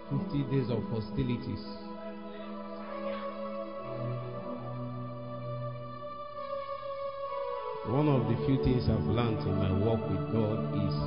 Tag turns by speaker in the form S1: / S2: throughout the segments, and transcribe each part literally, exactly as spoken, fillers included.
S1: fifty days of hostilities. One of the few things I've learned in my walk with God is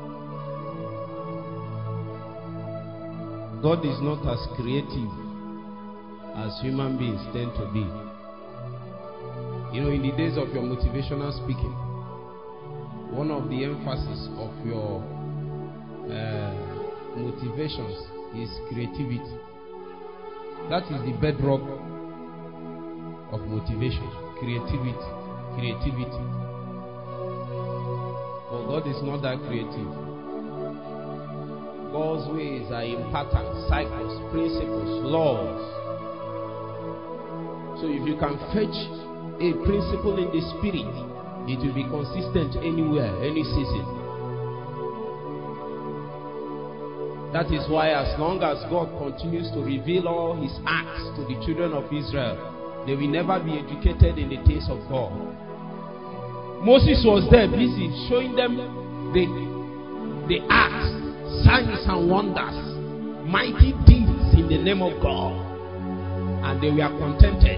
S1: God is not as creative as human beings tend to be. You know, in the days of your motivational speaking, one of the emphasis of your uh, motivations is creativity. That is the bedrock of motivation. Creativity. Creativity. But God is not that creative. God's ways are in patterns, cycles, principles, laws. So if you can fetch a principle in the spirit, it will be consistent anywhere, any season. That is why as long as God continues to reveal all his acts to the children of Israel, they will never be educated in the things of God. Moses was there busy showing them the, the acts, signs and wonders, mighty deeds in the name of God. And they were contented.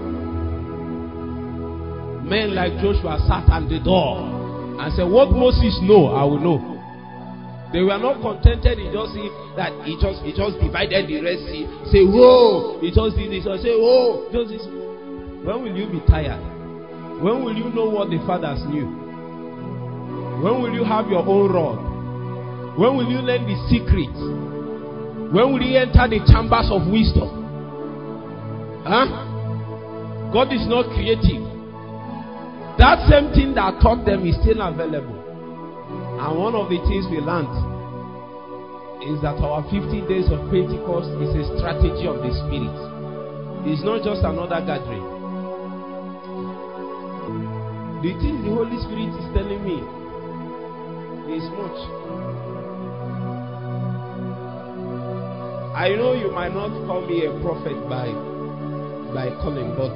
S1: Men like Joshua sat at the door and said, what Moses know, I will know. They were not contented in just see that he just, he just divided the Red Sea. Say, whoa, he just did this. Or say, whoa, just this. When will you be tired? When will you know what the fathers knew? When will you have your own rod? When will you learn the secrets? When will you enter the chambers of wisdom? Huh? God is not creative. That same thing that taught them is still available. And one of the things we learned is that our fifty days of Pentecost is a strategy of the Spirit. It's not just another gathering. The thing the Holy Spirit is telling me is much. I know you might not call me a prophet by, by calling, but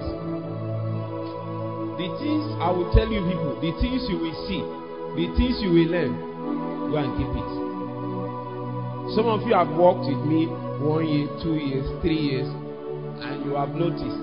S1: the things I will tell you people, the things you will see, the things you will learn, go and keep it. Some of you have walked with me one year, two years, three years, and you have noticed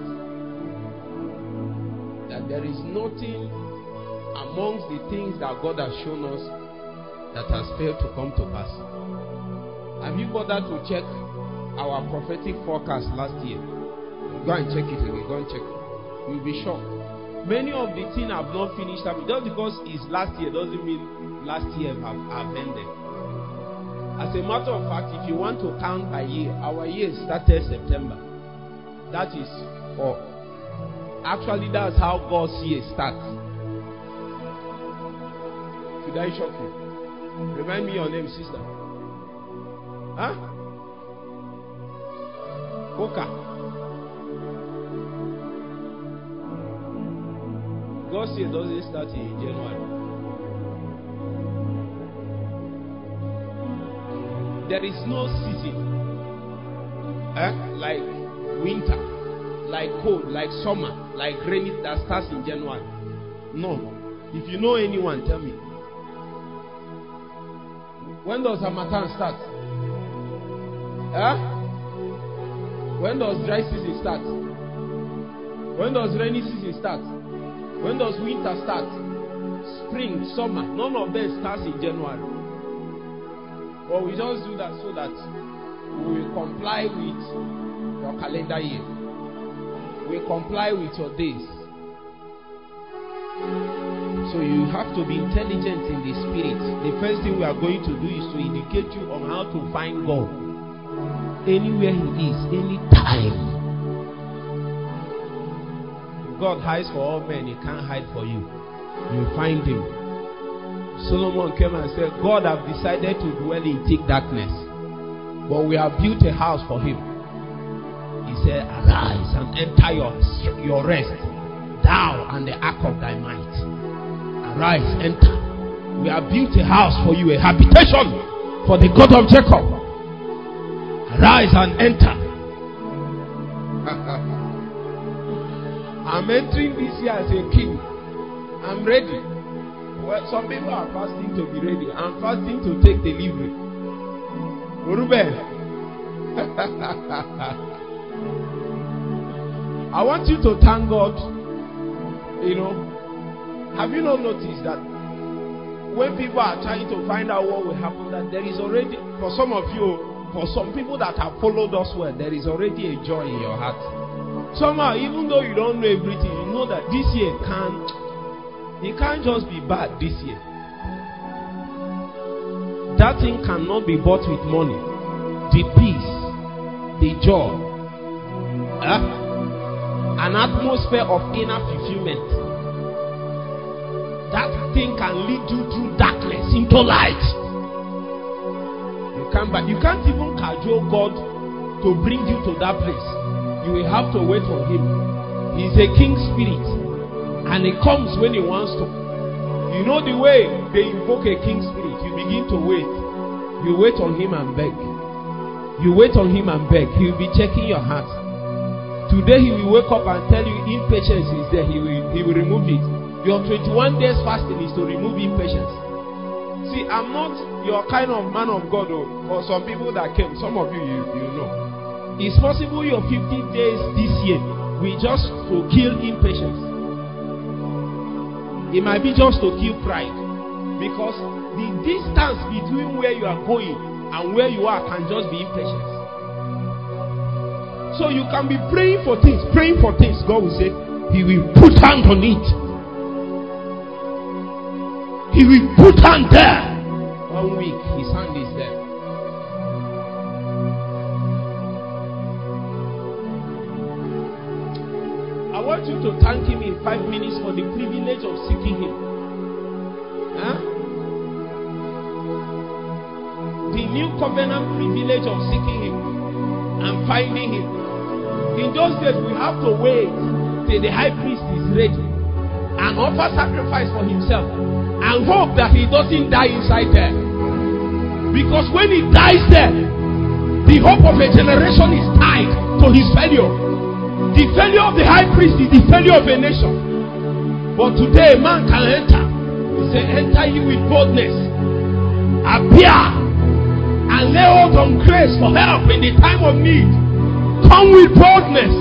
S1: that there is nothing amongst the things that God has shown us that has failed to come to pass. Have you bothered to check our prophetic forecast last year? Go and check it again. Go and check it. You'll be shocked. Many of the things have not finished up. Just because it's last year doesn't mean last year have, have ended. As a matter of fact, if you want to count by year, our year started September. That is, or actually that's how God's year starts. Should I shock you? Remind me your name, sister. Huh? Oka. God's year doesn't start in January. There is no season eh? like winter, like cold, like summer, like rainy that starts in January. No. If you know anyone, tell me. When does Harmattan start? Huh? When does dry season start? When does rainy season start? When does winter start? Spring, summer. None of them starts in January. But we just do that so that we will comply with your calendar year. We comply with your days. So you have to be intelligent in the spirit. The first thing we are going to do is to educate you on how to find God. Anywhere he is, anytime. God hides for all men, he can't hide for you. You find him. Solomon came and said, God have decided to dwell in thick darkness, but we have built a house for him. He said, arise and enter your, your rest, thou and the ark of thy might. Arise, enter. We have built a house for you, a habitation for the God of Jacob. Arise and enter. I'm entering this year as a king. I'm ready. Well, some people are fasting to be ready. I'm fasting to take delivery. Ruben, I want you to thank God. You know, have you not noticed that when people are trying to find out what will happen, that there is already, for some of you, for some people that have followed us well, there is already a joy in your heart. Somehow, even though you don't know everything, you know that this year can't, it can't just be bad this year. That thing cannot be bought with money. The peace, the joy, uh, an atmosphere of inner fulfillment. That thing can lead you through darkness into light. You can't, but you can't even cajole God to bring you to that place. You will have to wait on Him. He's a king spirit, and He comes when He wants to. You know the way they invoke a king spirit. You begin to wait. You wait on Him and beg. You wait on Him and beg. He will be checking your heart. Today He will wake up and tell you impatience is there. He will, he will remove it. Your twenty-one days fasting is to remove impatience. See, I'm not your kind of man of God. Oh, for some people that came, some of you, you, you know. It's possible your fifty days this year will just to kill impatience. It might be just to kill pride. Because the distance between where you are going and where you are can just be impatience. So you can be praying for things, praying for things. God will say, He will put hand on it. He will put hand there. One week, His hand is there. I want you to thank Him in five minutes for the privilege of seeking Him. Huh? The new covenant privilege of seeking Him and finding Him. In those days, we have to wait till the high priest is ready and offer sacrifice for himself and hope that he doesn't die inside there. Because when he dies there, the hope of a generation is tied to his failure. The failure of the high priest is the failure of a nation. But today, man can enter. He said, enter you with boldness. Appear and lay hold on grace for help in the time of need. Come with boldness.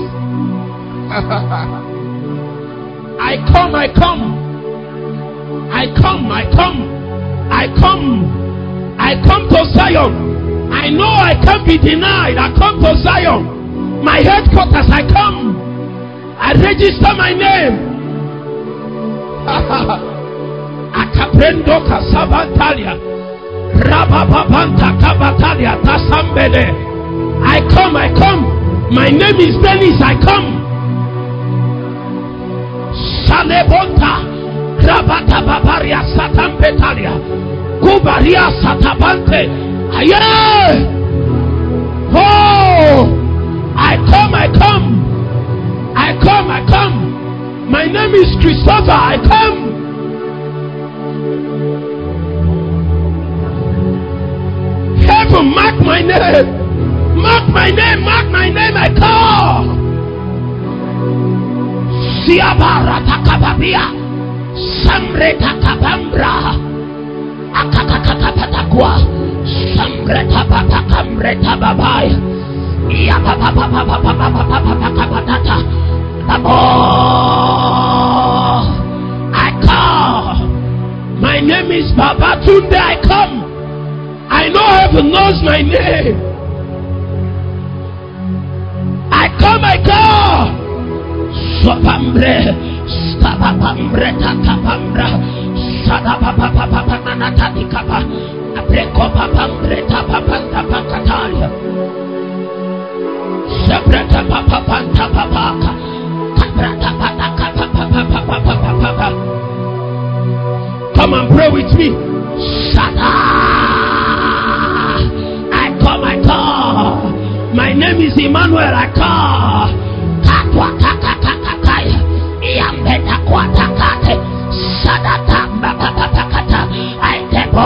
S1: I come, I come. I come, I come. I come. I come to Zion. I know I can't be denied. I come to Zion. My headquarters, I come. I register my name. Akaprendo kasabatalia. Rabababanta kabatalia tasambele. I come, I come. My name is Dennis, I come. Salebonta, Rabata Babaria Satampetalia, Kubaria Satabante. Aye! Oh! I come, I come. I come, I come. My name is Christopher, I come. Heaven, mark my name. Mark my name, mark my name, I call. Siabara takababia, samre takabambra, akakakakapatakwa, samre tabatakamre tababaya, yapapapapapapapapapapapapapatata, abo. I call. My name is Babatunde, I come. I know heaven knows my name. I come, I come. Sopambre, stabapambre, tatapambra, sadapapapapapanatakapa, aprekopapambre, tapapantapakatalia, sabratapapapantapapaka, kabratapatapapapapapapapapa. Come and pray with me. Sada. I come, I come. My name is Emmanuel. I call. Katwa kakakakakaya. Iambeta kwa takate. Sadata mbapapapakata. I debo.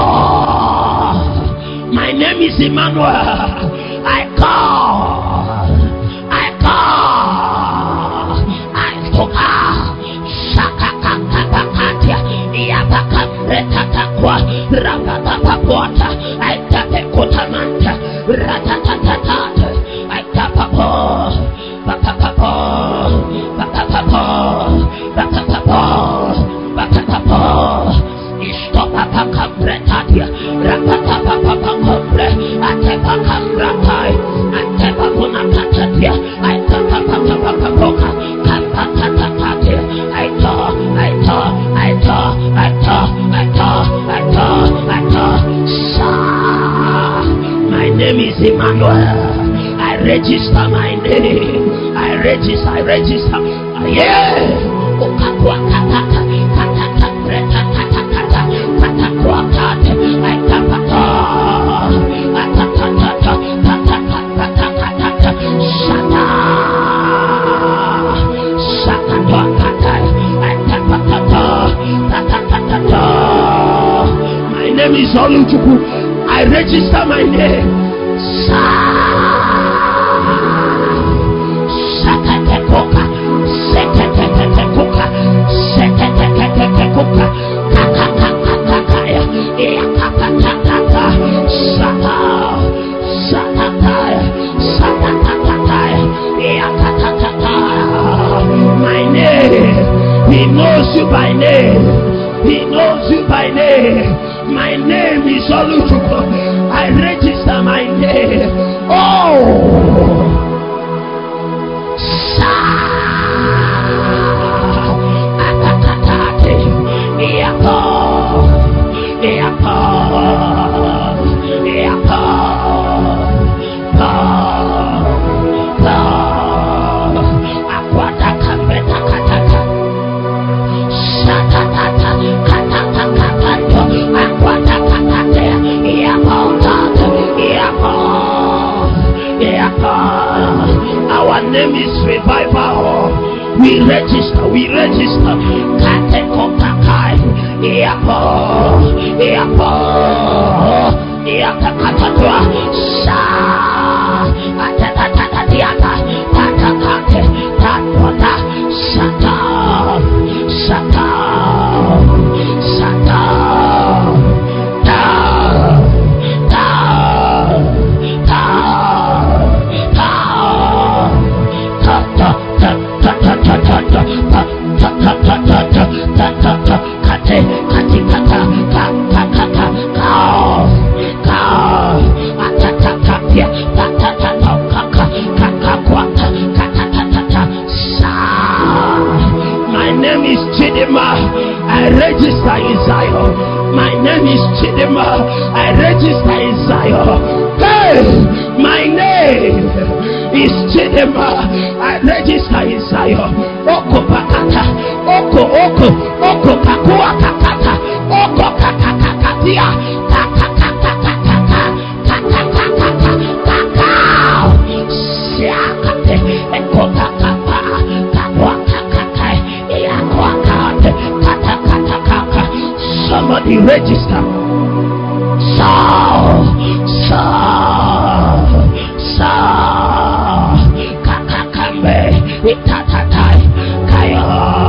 S1: My name is Emmanuel. I call. I call. I toka. Shakakakakakatia. Iabakambeta takwa. Rapapapapwata. I tape kotamanta. Ratatatata.
S2: Ratai, Antepapuna Katatia, I Papa Papa Poka, Kapatatatia, I saw, I saw, I saw, I saw, I saw, I saw, I saw. My name is Emmanuel. I register my name. I register, I register. Yeah. Okakwa kataka, kataka, preta, kataka, katakwa kate, I tapata, atatata, tataka, katakata, shata, shata, kata, I tapata, tatakata. My name is Oluchuku. I register my name. Sa, shakatekoka. Setetetetekoka, setetetetekoka, kakakakakakaya, eakapatakaka, sata, satataya, satatataya, eakatakakaya. My name, he knows you by name. He knows you by name. My name is Oluchuku. I register my name. Oh! Our name is Revival. We register, we register. Kateko Kakai, Eapo, Eapo, Eakakatua, Sha, Atatatatiata, Tatakate, Tatwata, Sata, Sata, Sata, Ta, Ta, Ta, Ta, Ta, Ta, Ta, Ta, Ta, Ta, Ta, Ta, Ta, Ta, Ta, Ta, Ta, Ta, Ta, Kate, Kati, Kata, Ka, Ka, Ka, Ka, Ka, Ka, Atatatia, Ta, Ta, Ta, Ta, Ka, Ka, Ka, Ka, Kwata, Ka, Ta, Ta, Ta, Ta, Sa. My name is Chidima. I register in Zion. My name is Chidima. I register in Zion. Hey, my name is Chidima. I register in Zion. Oko pakata, oko oko, oko kakua kakata, oko kakakakatia, kakakakakaka, kakakakaka, kakao, siakate, eko kakapa, kakua kakaka, iakua kate, kakakakaka. Somebody register. Saul, Saul, Saul, Kakakambe, Itatatai, Kaya.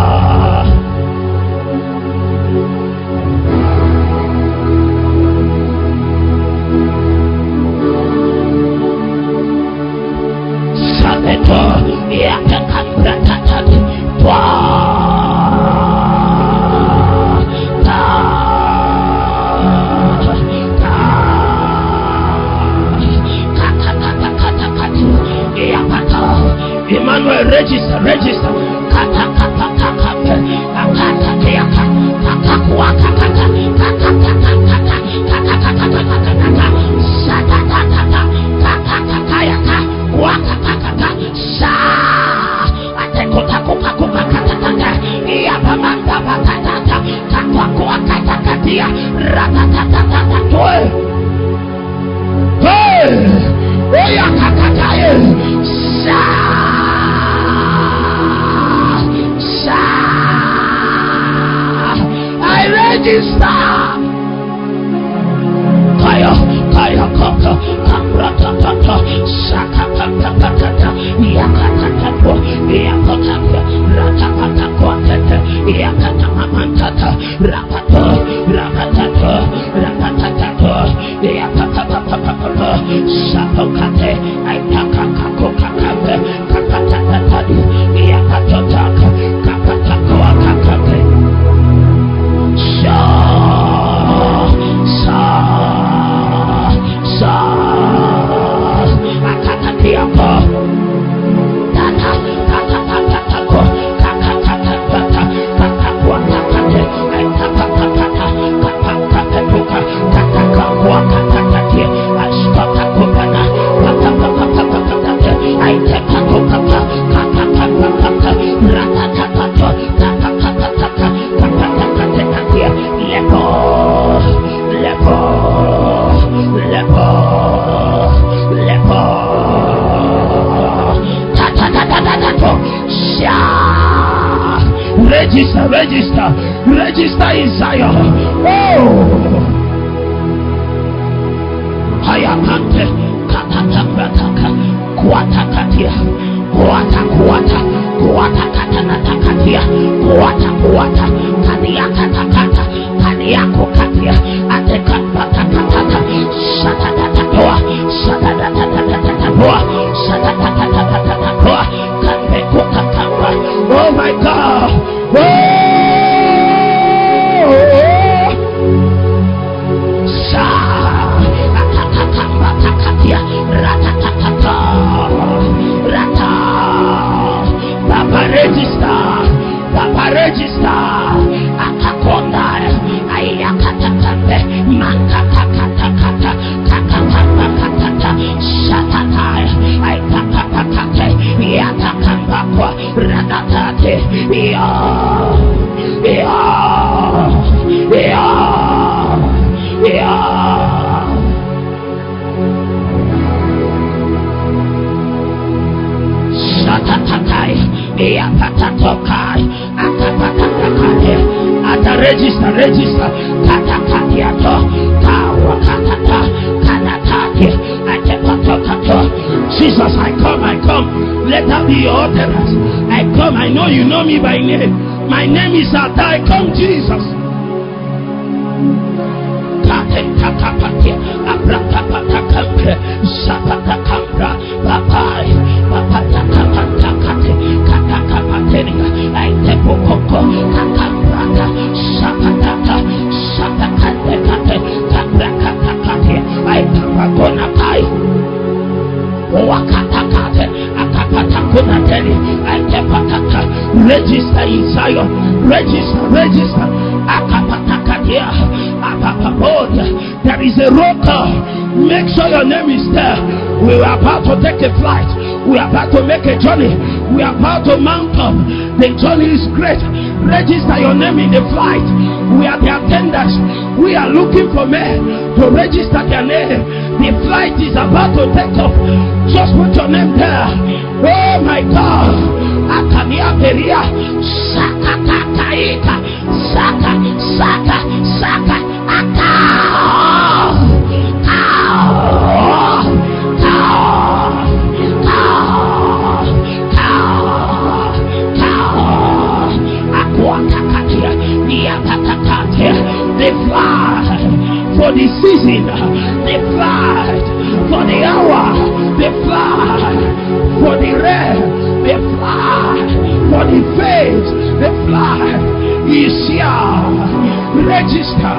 S2: Sabeto, Yakakambe, Tatati, Twa. Emmanuel, register, register. Kata kata kata kata kiaka kata kuaka kata kata kata kata kata kata kata kata sata kata kata kata yaka kuaka kata sa ate kota kuka kuka kata kata iya pamanda kata kata kata kuaka kata dia rata kata kata toe. Hey, oya kata kata sa. Register, register, register in Zion. Oh, Hayakante, Katataka, Kuatakatia, Kuata, Kuata, Kuata, Katanatakatia, Kuata, Kuata, Kania Katakata, Kania Kokatia, Atekatakatata, Shatatatoa, Shatatatatatatoa, Shatatatatatatoa, Kampekotaka. Oh my God. Oh, Sha, Atakakambatakatia, Ratatatata, Rata, Papa register, Papa register, Akakonda, Ayakatakate, Mankatakatakata, Kakatapakatata, Shatatai, Ayakatakate, Yatakambakwa, Ratatate, Yeah, yeah, yeah, yeah. Shatatai, Yapatatokai, Akapatakatai, at the register, register, Katakatiato, Kawakatata, Kanatati, Atepatokato. Jesus, I come, I come. Let that be your utterance. I come, I know you know me by name. My name is Ata. I come, Jesus. Katakapati, Abrakapatakampe, Sapatakamra, Papai, Papatakapatakate, Katakapatenia, Aitepokoko, Kakambrata, Sapataka, Sapakatekate, Kabrakatakate, Aitapagonakai, Wakatakate, Akapatakunateli, Aitepataka, register in Zion, register, register, Akapatakatia, Apapapodia. There is a rocker. Make sure your name is there. We are about to take a flight. We are about to make a journey. We are about to mount up. The journey is great. Register your name in the flight. We are the attendants. We are looking for men to register their name. The flight is about to take off. Just put your name there. Oh my God. Akania Peria. Saka Kakaika. Saka, Saka, Saka. Aka. They fly for the season, they fly for the hour, they fly for the rain, they fly for the phase, they fly. Is here. Register.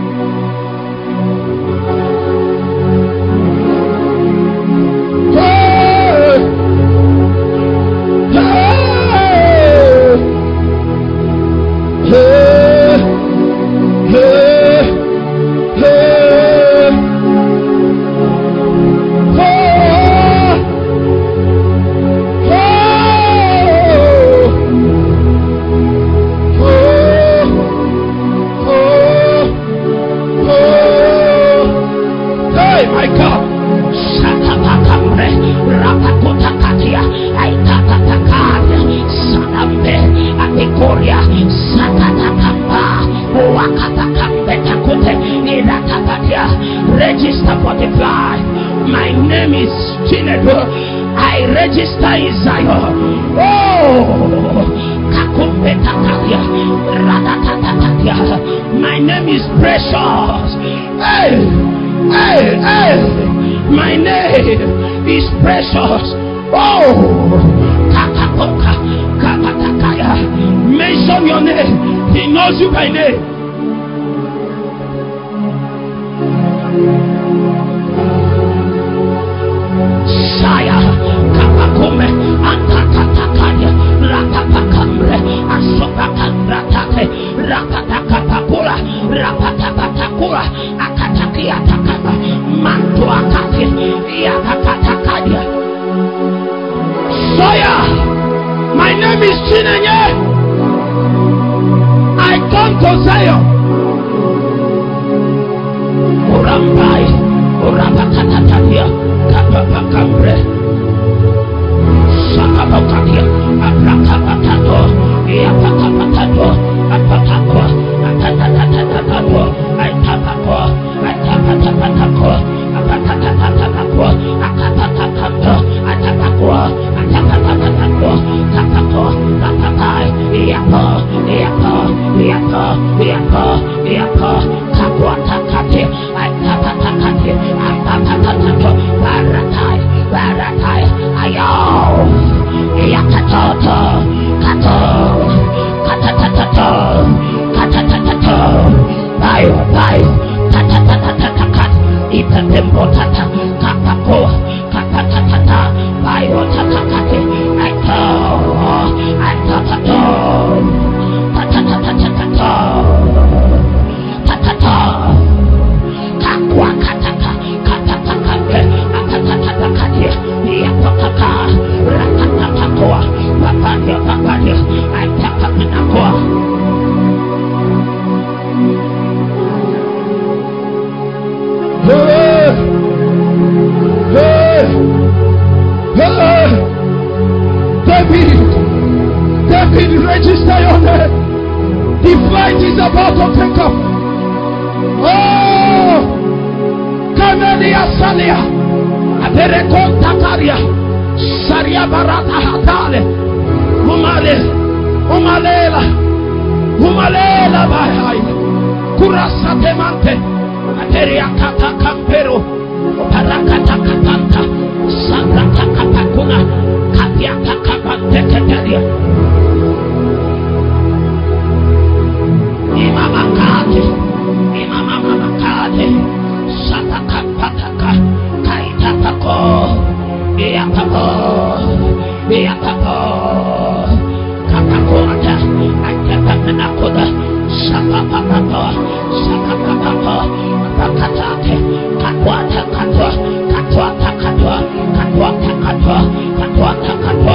S2: Register for the flight. My name is Chinedu. I register in Zion. Oh, my name is Precious. Hey, hey, hey. My name is Precious. Oh, mention your name. He knows you by name. Shaya Kapakume Antatakaya Ratapakambre Asopakambratate Rapatakapapura Rapatapatakura Akatakiatakama Mantuakati Yakapatakaya. Shaya, my name is Chinenye. I come to Zion. Urambai Urapakatatia Kapakambre Sakapakatia Aprakapatato Yapakapatato Katata, kata, katatata, katatata, bayo, bayo, katatata, kat, ipatembo tata, kapako, katatata, bayo, tatakate, aito, aitatato, katatata, tatata, kakwa, katata, katatata, atatata, katia, yapataka, ratatatakoa, papadia, papadia, aitataminakoa. Hey, hey, hey, David, David, register your name. The flight is about to take off. Oh, Kamelia Salia, Aberekon Takaria, Saria Barata Hatale, Humale, Humalela, Humalela Bahai, Kurasa Temante. Materia kata kampero, parakata katanta, sabrata kapakuna, kapiata kapante keteria. Imama kate, imama mama kate, sataka pataka, kaita pako, iya pako, iya pako, kapako ata, ata pamenakoda, sapapa papa, sapapa papa. Katate, katwata katwa, katwata katwa, katwata katwa, katwata katwa.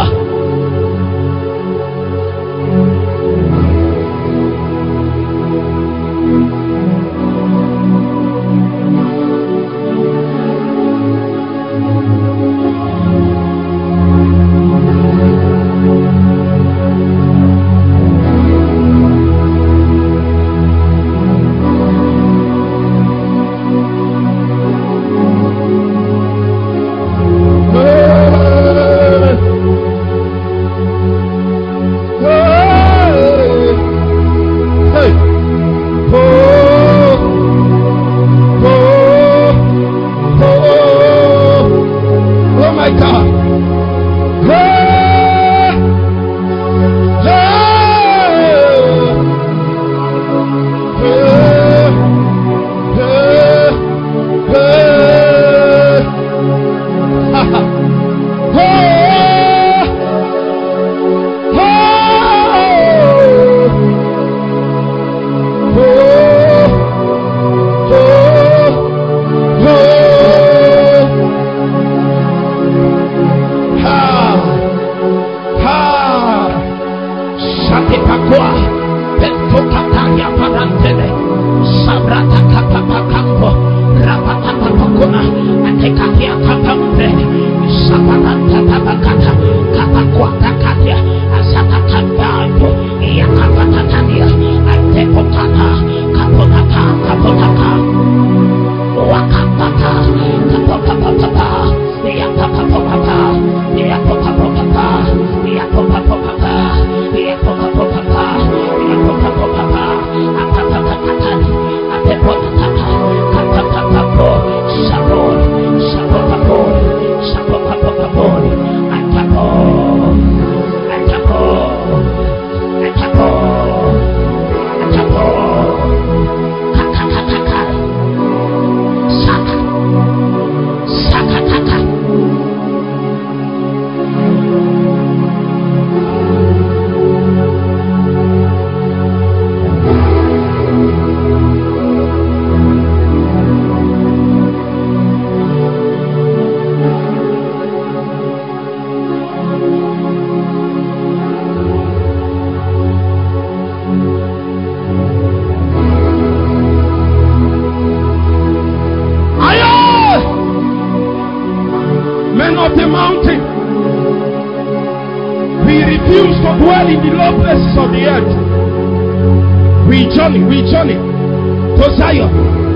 S2: We journey, we journey to Zion.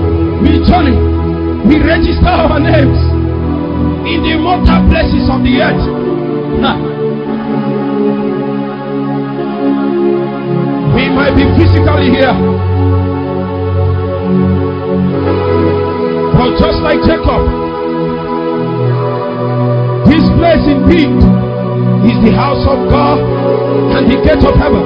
S2: We journey. We register our names in the immortal places of the earth. Nah. We might be physically here, but just like Jacob, this place indeed is the house of God and the gate of heaven.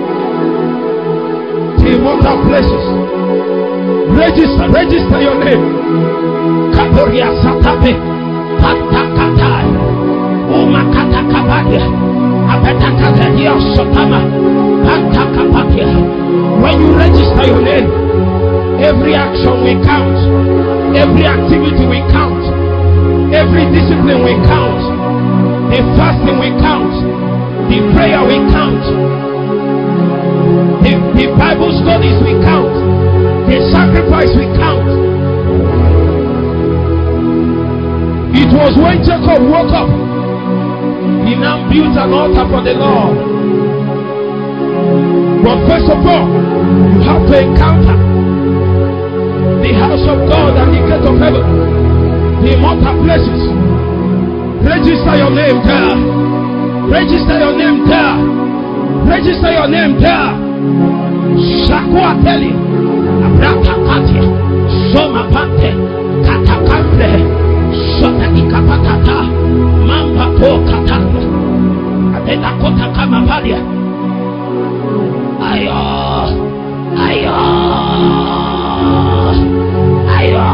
S2: The immortal places. Register, register your name. Kaporia Satape, Patakatai, Umakatakabadia, Apatakadia Sotama, Patakabadia. When you register your name, every action will count, every activity will count, every discipline will count, the fasting will count, the prayer will count, the, the Bible studies will count, the sacrifice will count. It was when Jacob woke up, he now built an altar for the Lord. But first of all, you have to encounter the house of God and the gate of heaven, the immortal places. Register your name there. Register your name there. Register your name there. Shakwa teli, Abraka Katia, Soma Pante, Katakambre, Sota Ikapatata, Mamba Po Katanga, Adena Kota Kamapadia. Ayo, ayo, ayo,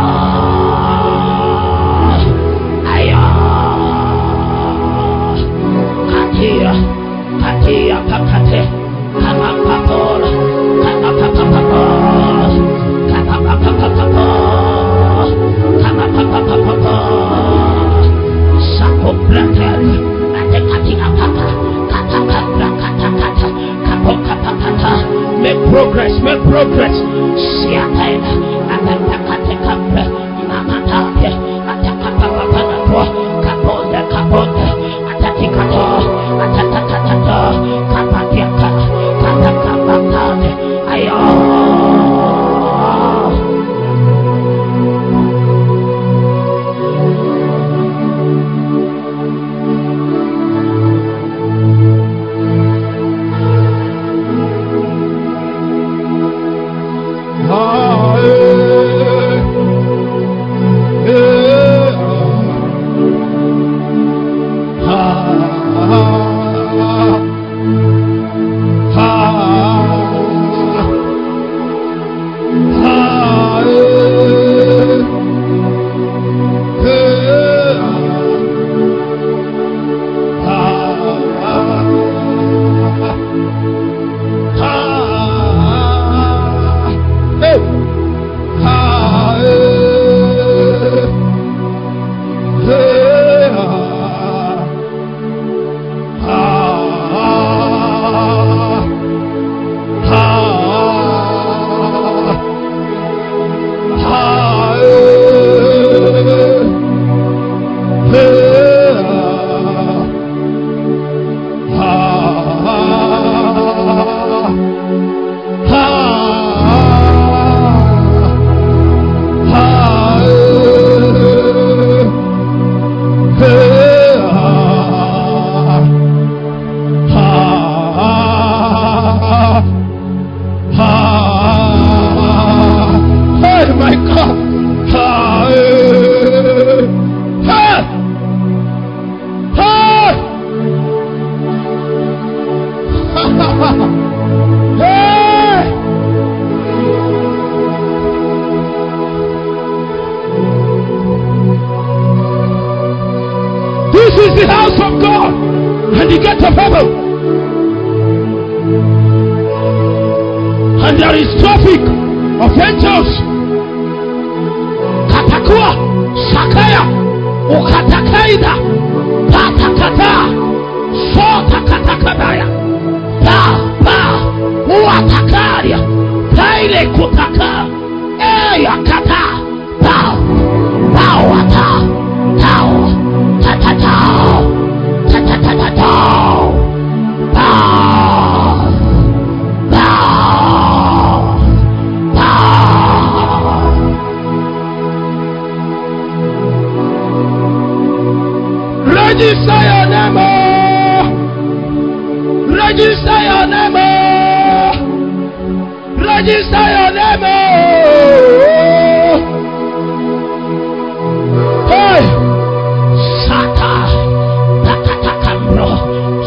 S2: ayo. Katia, Katia Pakate, Kamapapola, Kamapapapola, Kamapapapola, Kamapapapola, Sako Bratari, Atekatia Papa, Katakabra Katakata, Kapokapata. Make progress, make progress. Siatela, Atakatakabra, Mamatake, Atakapapapanapo, Kaponde, Kaponde, Atatikato, Atatakata, Kapatiaka, Katakapatane, Ayo. Register your name. Register your name. Register your name. Hey, Sata, Takatakambro,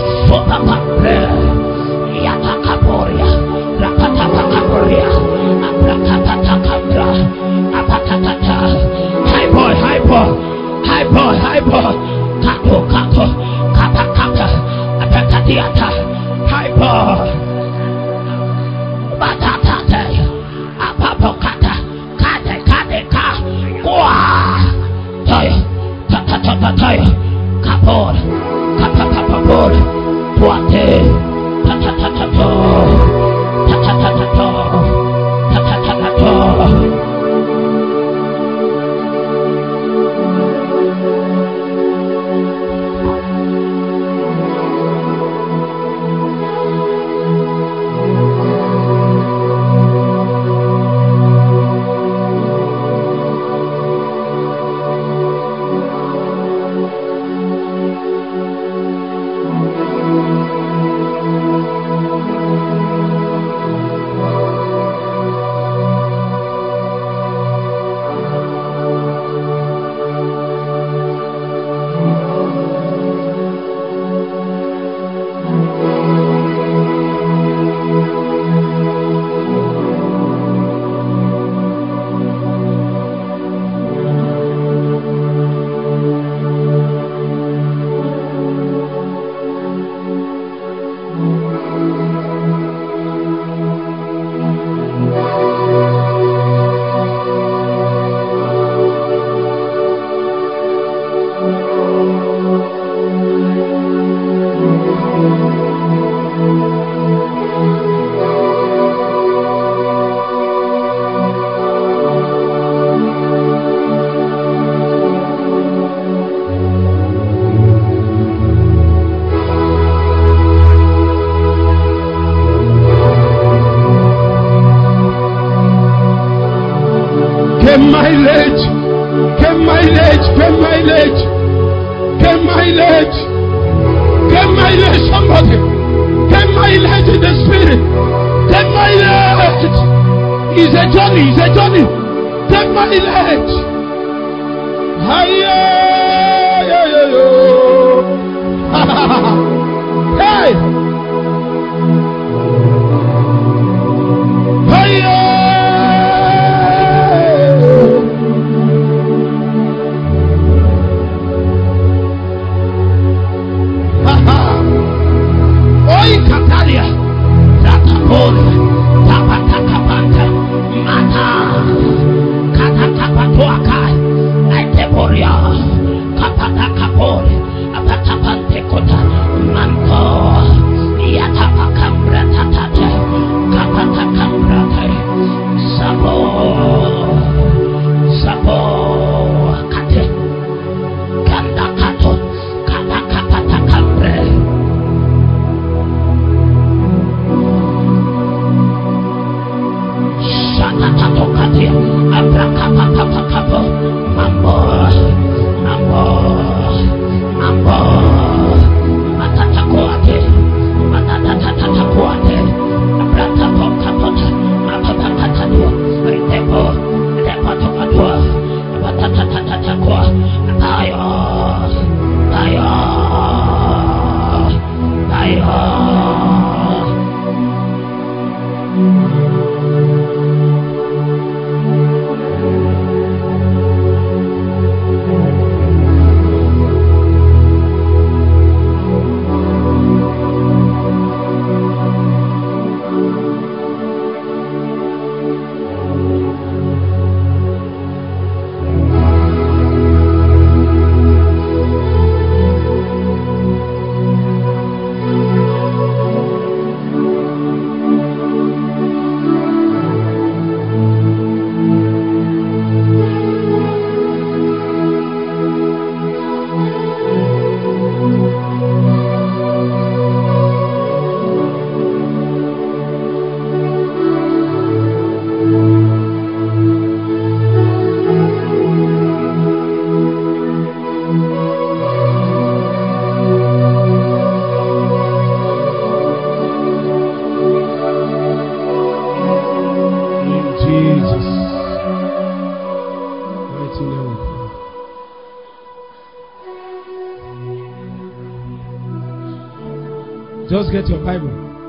S2: mileage. It's a journey. It's a journey. Take mileage. Hiya, yo, yo, yo. Hey. Hiya. Oi, Catalia. Takapon. Tapatakapanta. Mata. Katakapatuakai. Aiteporia. Kapatakapori. Apatapante kota. Manto. Yatapakambra tatate. Kapatakambra tai. Sabo. Sabo. Kate. Kanda kato. Katakapatakambra. Shakatatokatia, abrakapapapakapo, mambo, mambo, mambo, matatakoate, matatatakoate, abrakapapakapota, mapapakatatua, ritepo, repatokatua, matatatatakwa, tayo, tayo, tayo. Just get your Bible.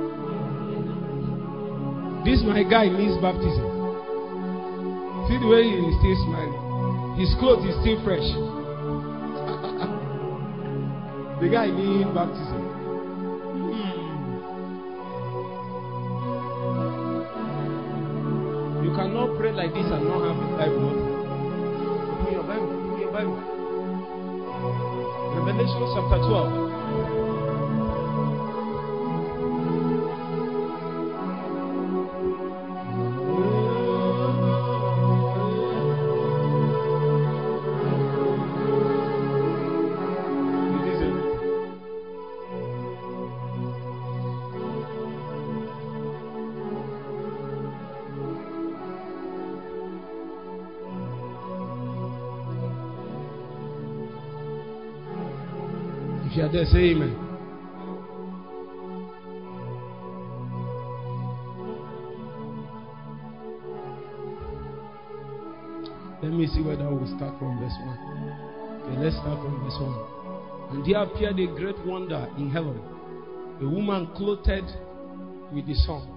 S2: This my guy needs baptism. See the way he is still smiling. His clothes is still fresh. The guy needs baptism. You cannot pray like this and not have the Bible. Open your Bible. Open your Bible. Revelation chapter twelve. If you are there, say amen. Let me see whether we'll start from verse one. Okay, let's start from verse one. And there appeared a great wonder in heaven, a woman clothed with the sun.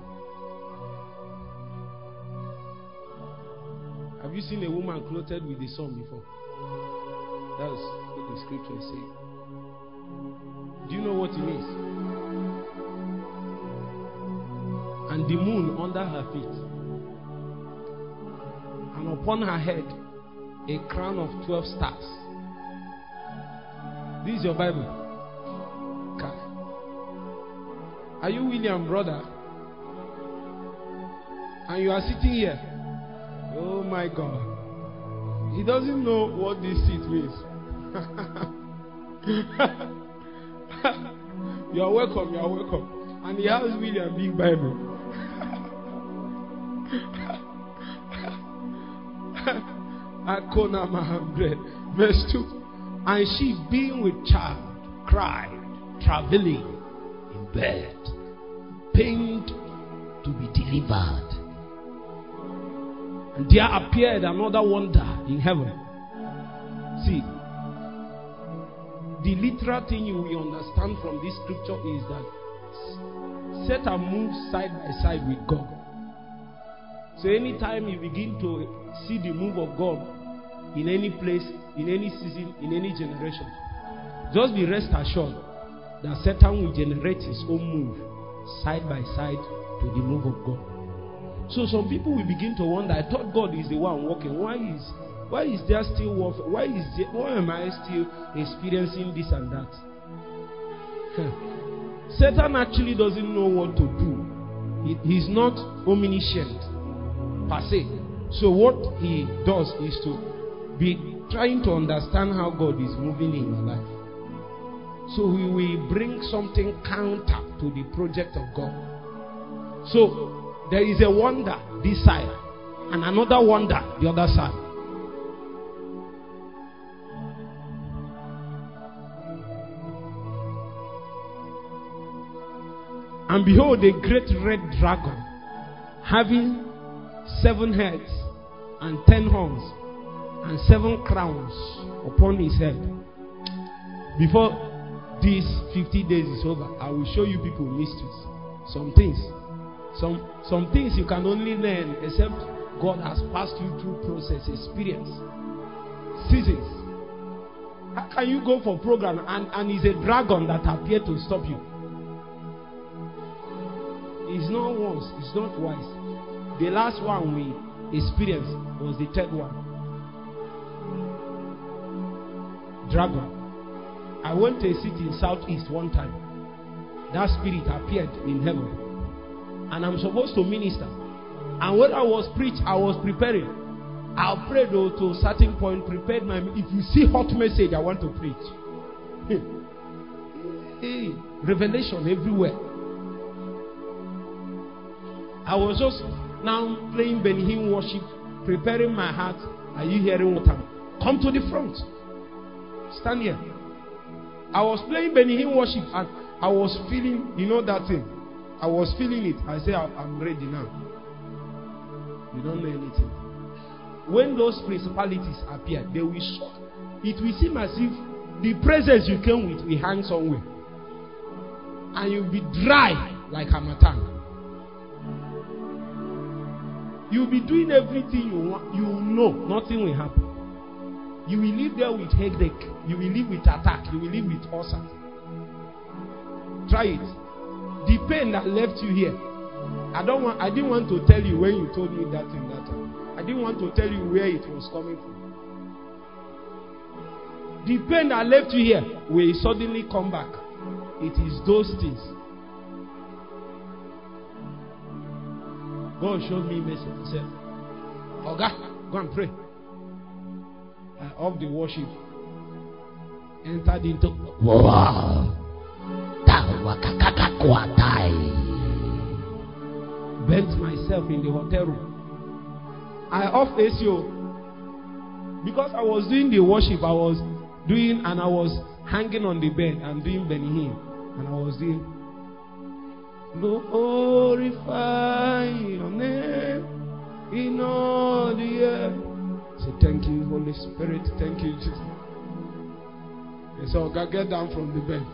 S2: Have you seen a woman clothed with the sun before? That's what the scripture is saying. Do you know what it means? And the moon under her feet, and upon her head a crown of twelve stars. This is your Bible. Are you William, brother? And you are sitting here. Oh my God. He doesn't know what this seat means. You are welcome, you are welcome. And he has William big Bible. Akona Mahambre, verse two. And she, being with child, cried, travailing in bed, pained to to be delivered.
S1: And there appeared another wonder in heaven. See, the literal thing you will understand from this scripture is that Satan moves side by side with God. So anytime you begin to see the move of God in any place, in any season, in any generation, just be rest assured that Satan will generate his own move side by side to the move of God. So some people will begin to wonder, I thought God is the one working. Why is why is there still warfare? Why is there, why am I still experiencing this and that? Satan actually doesn't know what to do. He, he's not omniscient per se. So what he does is to be trying to understand how God is moving in your life. So he will bring something counter to the project of God. So there is a wonder this side and another wonder the other side. And behold, a great red dragon, having seven heads and ten horns and seven crowns upon his head. Before these fifty days is over, I will show you people mysteries. Some things. Some, some things you can only learn except God has passed you through process, experience, seasons. How can you go for program and, and it's a dragon that appeared to stop you? It's not once, it's not twice. The last one we experienced was the third one. Dragon. I went to a city in southeast one time. That spirit appeared in heaven. And I'm supposed to minister. And when I was preached, I was preparing. I prayed to a certain point, prepared my. If you see hot message, I want to preach. Hey, revelation everywhere. I was just now playing Benny Hinn worship, preparing my heart. Are you hearing what I'm? Come to the front. Stand here. I was playing Benny Hinn worship and I was feeling, you know that thing. I was feeling it. I said, I'm ready now. You don't know anything. When those principalities appear, they will shock. It will seem as if the presence you came with will hang somewhere. And you'll be dry like Hamatan. You'll be doing everything you want. You know nothing will happen. You will live there with headache. You will live with attack. You will live with ulcer. Try it. The pain that left you here. I don't want. I didn't want to tell you when you told me that thing that time. I didn't want to tell you where it was coming from. The pain that left you here will suddenly come back. It is those things. God showed me a message. He said, Oga, go and pray. I off the worship. Entered into
S2: wow.
S1: Bent myself in the hotel room. I off A C O. Because I was doing the worship, I was doing and I was hanging on the bed and doing Benny Hinn. And I was doing glorify your name in all the earth. Say thank you, Holy Spirit. Thank you, Jesus. And so I get down from the bed.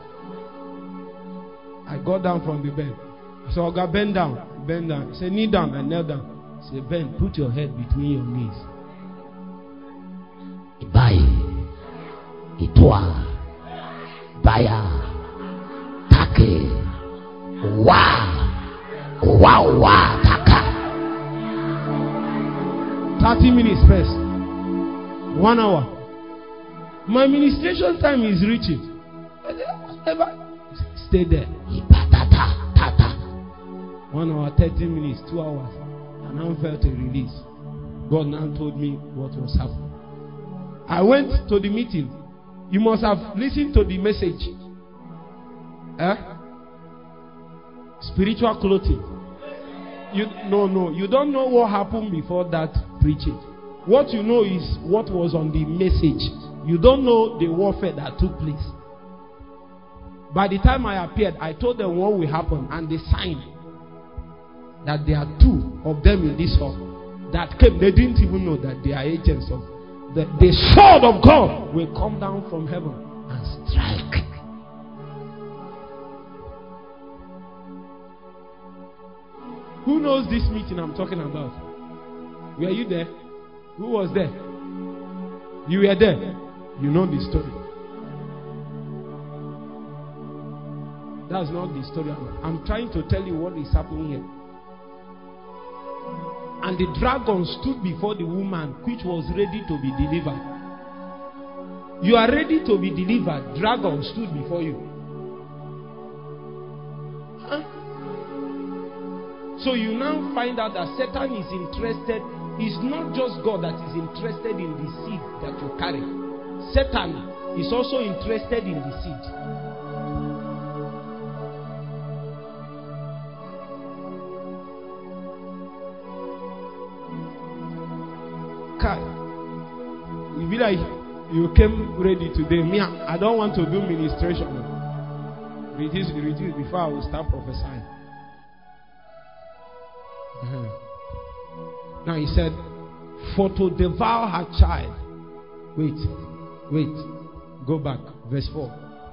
S1: I got down from the bed. So I got bend down, bend down. Say kneel down. I knelt down. Say bend, put your head between your knees.
S2: Ibai, Itwa, Baya, Take. Wow. Wow, wow, taka.
S1: thirty minutes first. One hour. My ministration time is reaching. Stay there. One hour, thirty minutes, two hours. And I felt a release. God now told me what was happening. I went to the meeting. You must have listened to the message. Eh? Spiritual clothing. You no no you don't know what happened before that preaching. What you know is what was on the message. You don't know the warfare that took place. By the time I appeared, I told them what will happen and the sign. that there are two of them in this hall that came. They didn't even know that they are agents of the, the sword of God will come down from heaven and strike. Who knows this meeting I'm talking about? Were you there? Who was there? You were there. You know the story. That's not the story. I'm trying to tell you what is happening here. And the dragon stood before the woman which was ready to be delivered. You are ready to be delivered. Dragon stood before you. Huh? So you now find out that Satan is interested. It's not just God that is interested in the seed that you carry. Satan is also interested in the seed. You be like you came ready today. Me, I don't want to do ministration. Reduce, reduce before I will start prophesying. Uh-huh. Now he said, for to devour her child. Wait, wait, go back, verse four.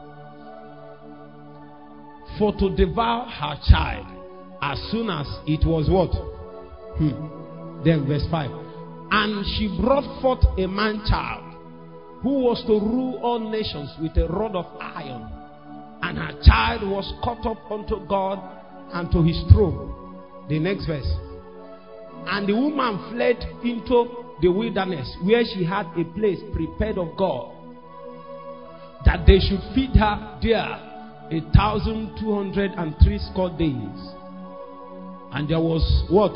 S1: For to devour her child as soon as it was what? Hmm. Then verse five. And she brought forth a man child who was to rule all nations with a rod of iron. And her child was caught up unto God and to his throne. The next verse. And the woman fled into the wilderness where she had a place prepared of God, that they should feed her there a thousand two hundred and three score days. And there was what?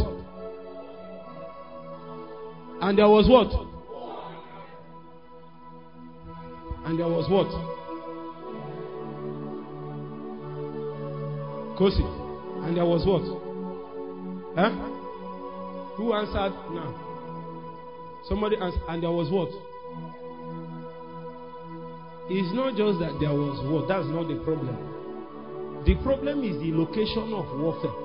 S1: And there was what? And there was what? Kosi. And there was what? Huh? Who answered now? Somebody answered. And there was what? It's not just that there was what. That's not the problem. The problem is the location of warfare.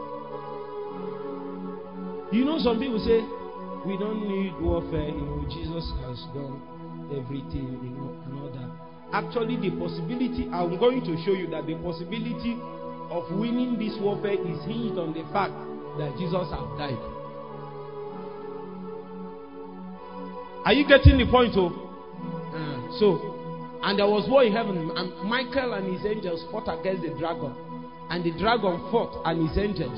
S1: You know, some people say, we don't need warfare, you know, Jesus has done everything, you know, and all that. Actually, the possibility, I'm going to show you that the possibility of winning this warfare is hinged on the fact that Jesus has died. Are you getting the point? Oh, uh, so, and there was war in heaven, and Michael and his angels fought against the dragon, and the dragon fought and his angels,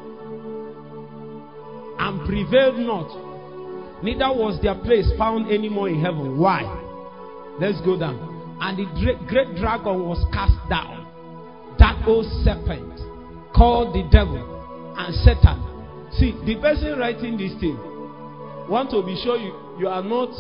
S1: and prevailed not. Neither was their place found anymore in heaven. Why? Let's go down. And the great dragon was cast down, that old serpent called the devil and Satan. See, the person writing this thing want to be sure you, you are not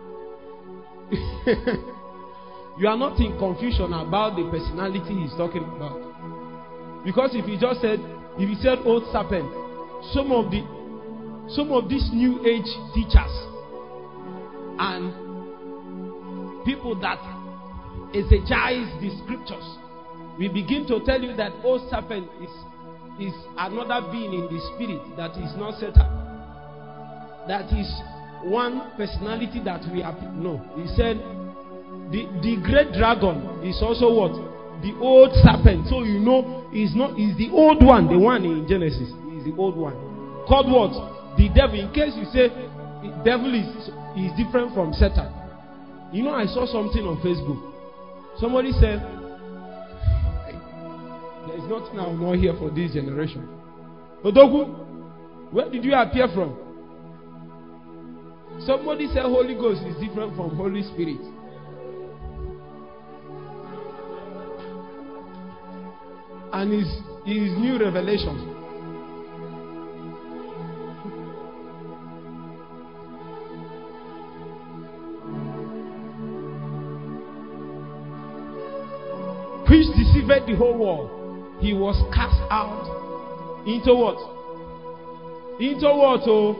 S1: you are not in confusion about the personality he's talking about. Because if he just said, if he said old serpent, some of the Some of these new age teachers and people that exegete the scriptures will begin to tell you that old serpent is, is another being in the spirit that is not Satan. That is one personality that we have. No, he said the, the great dragon is also what? The old serpent. So you know, is not is the old one, the one in Genesis. Is the old one. Called what? The devil. In case you say the devil is, is different from Satan. You know, I saw something on Facebook. Somebody said, there is nothing I will not hear for this generation. Odogu, where did you appear from? Somebody said Holy Ghost is different from Holy Spirit. And his, his new revelation. Which deceived the whole world. He was cast out into what? Into what? Oh,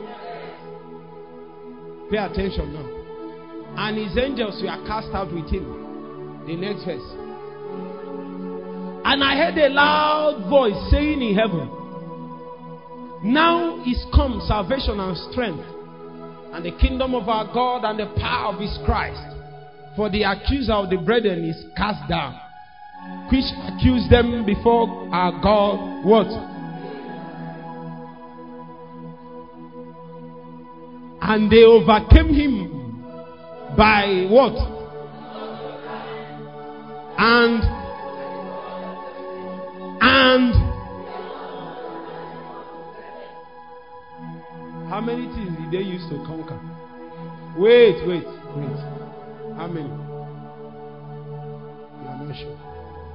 S1: pay attention now. And his angels were cast out with him. The next verse. And I heard a loud voice saying in heaven, Now is come salvation and strength, and the kingdom of our God and the power of his Christ. For the accuser of the brethren is cast down, which accused them before our God. What? And they overcame him by what? And and how many things did they use to conquer? Wait, wait, wait. How many? I'm not sure.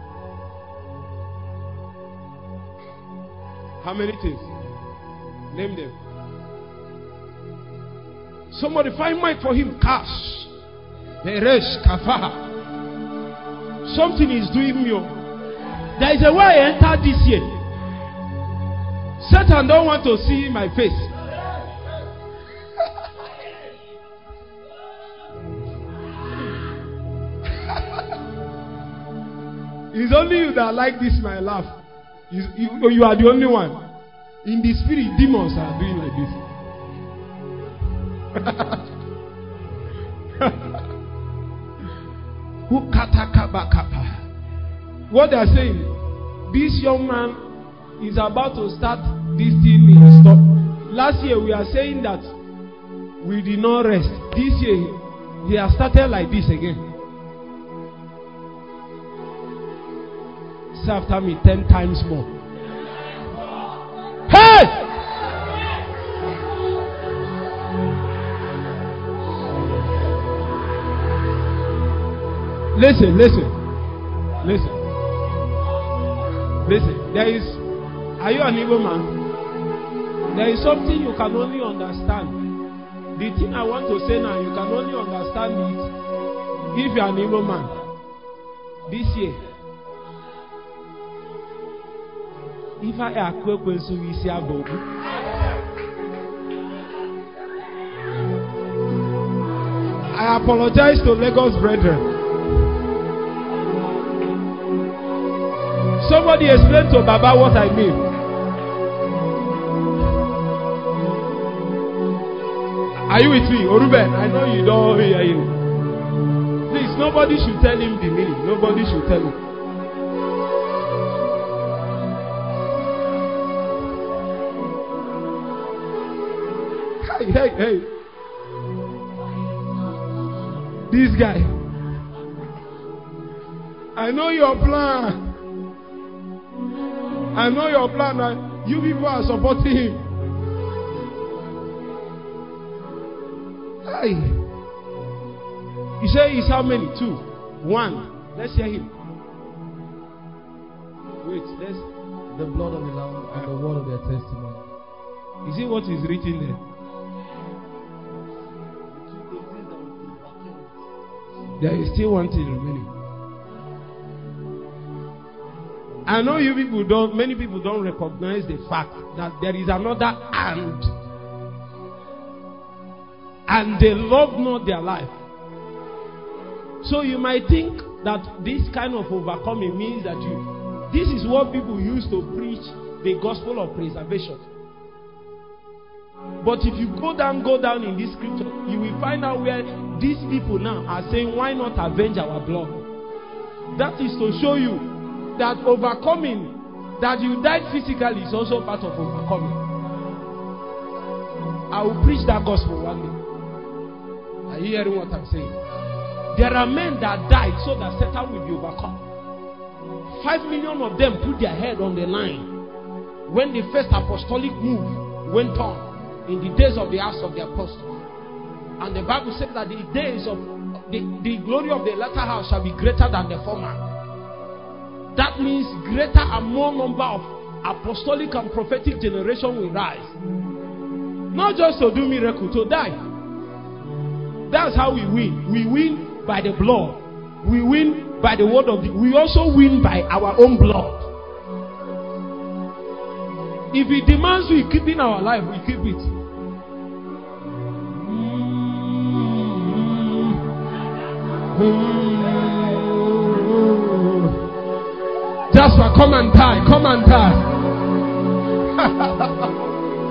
S1: How many things? Name them. Somebody find mic for him. Cash. Beresh kafaha. Something is doing me. There is a way I entered this year. Satan don't want to see my face. It's only you that like this my laugh. You, you, you are the only one. In the spirit, demons are doing like this. What they are saying, this young man is about to start this thing in stop. Last year we are saying that we did not rest. This year he has started like this again. Say after me ten times more. Hey! Listen, listen, listen, listen. There is, are you an evil man? There is something you can only understand. The thing I want to say now, you can only understand it if you are an evil man. This year, if I are quick when so we see a book, I apologize to Lagos brethren. Somebody explain to Baba what I mean. Are you with me? Oruben, I know you don't hear you. Please, nobody should tell him the meaning. Nobody should tell him. Hey, hey, hey. This guy. I know your plan. I know your plan. Uh, you people are supporting him. Hey. You say it's how many? Two. One. Let's hear him. Wait, let's.
S3: The blood of the Lamb and the word of their testimony.
S1: Is it what is written there? There is still one thing remaining. I know you people don't, many people don't recognize the fact that there is another and. And they love not their life. So you might think that this kind of overcoming means that you, this is what people use to preach the gospel of preservation. But if you go down, go down in this scripture, you will find out where these people now are saying, why not avenge our blood? That is to show you that overcoming, that you died physically, is also part of overcoming. I will preach that gospel one day. Are you hearing what I'm saying? There are men that died so that Satan will be overcome. Five million of them put their head on the line when the first apostolic move went on in the days of the Acts of the Apostles. And the Bible said that the days of the, the glory of the latter house shall be greater than the former. That means greater and more number of apostolic and prophetic generation will rise. Not just to do miracle, to die. That's how we win. We win by the blood. We win by the word of the. We also win by our own blood. If it demands we keep in our life, we keep it. Jasper, come and die. Come and die.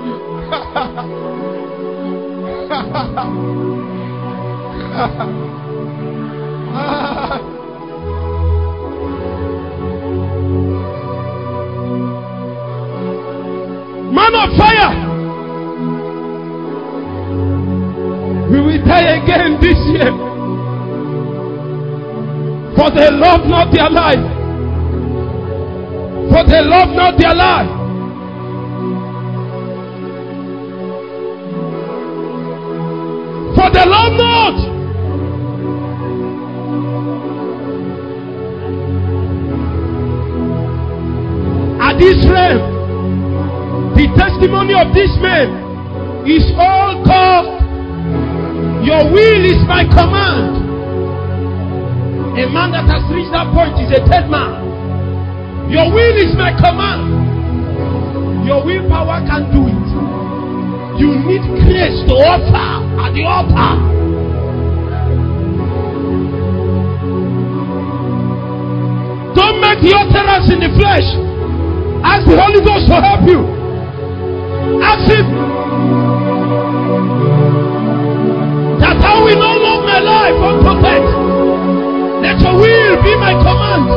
S1: Man of fire, we will die again this year, for they love not their life, for they love not their life. For they love not. At this realm, the testimony of this man is all called, your will is my command. A man that has reached that point is a dead man. Your will is my command. Your willpower can't do it. You need grace to offer at the altar. Don't make the utterance in the flesh. Ask the Holy Ghost to help you. Ask Him that I will not love my life unprotected. Let your will be my command.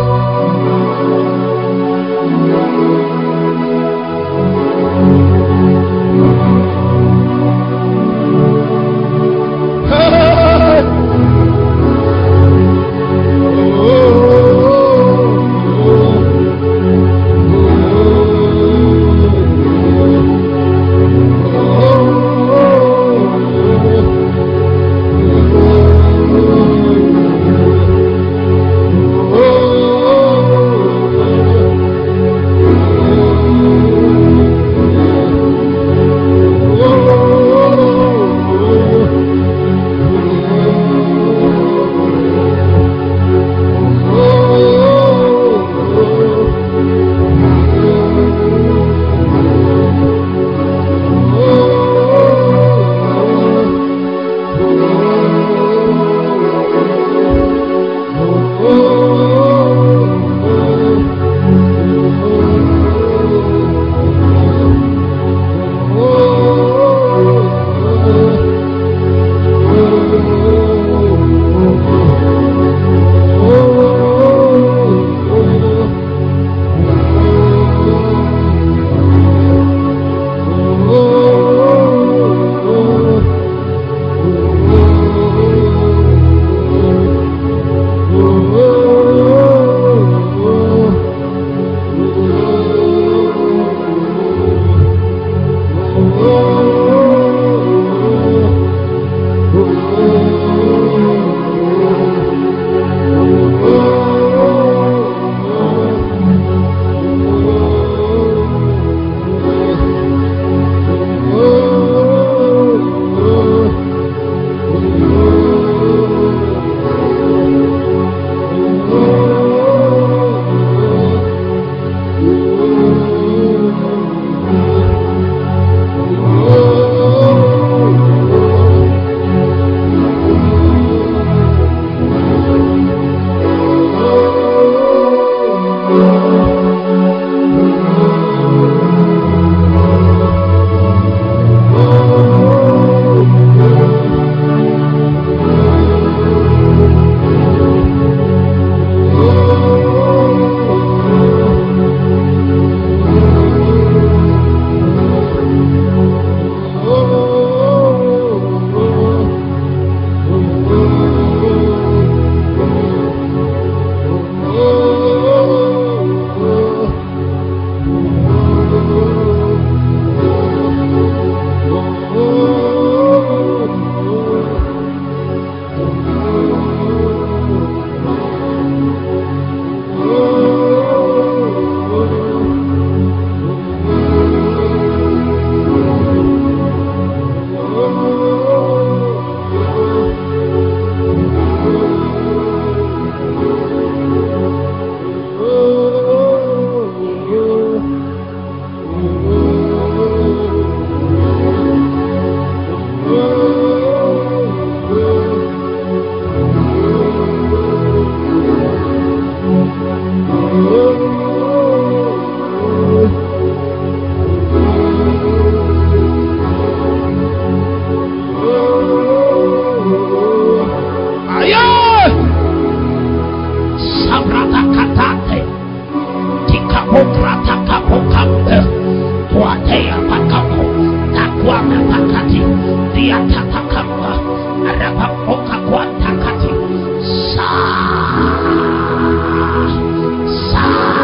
S2: Apokrata kapokambe. Tuatea pakapo. Takwame pakati. Diatata kamba. Arapapoka kwa takati. Sa. Sa.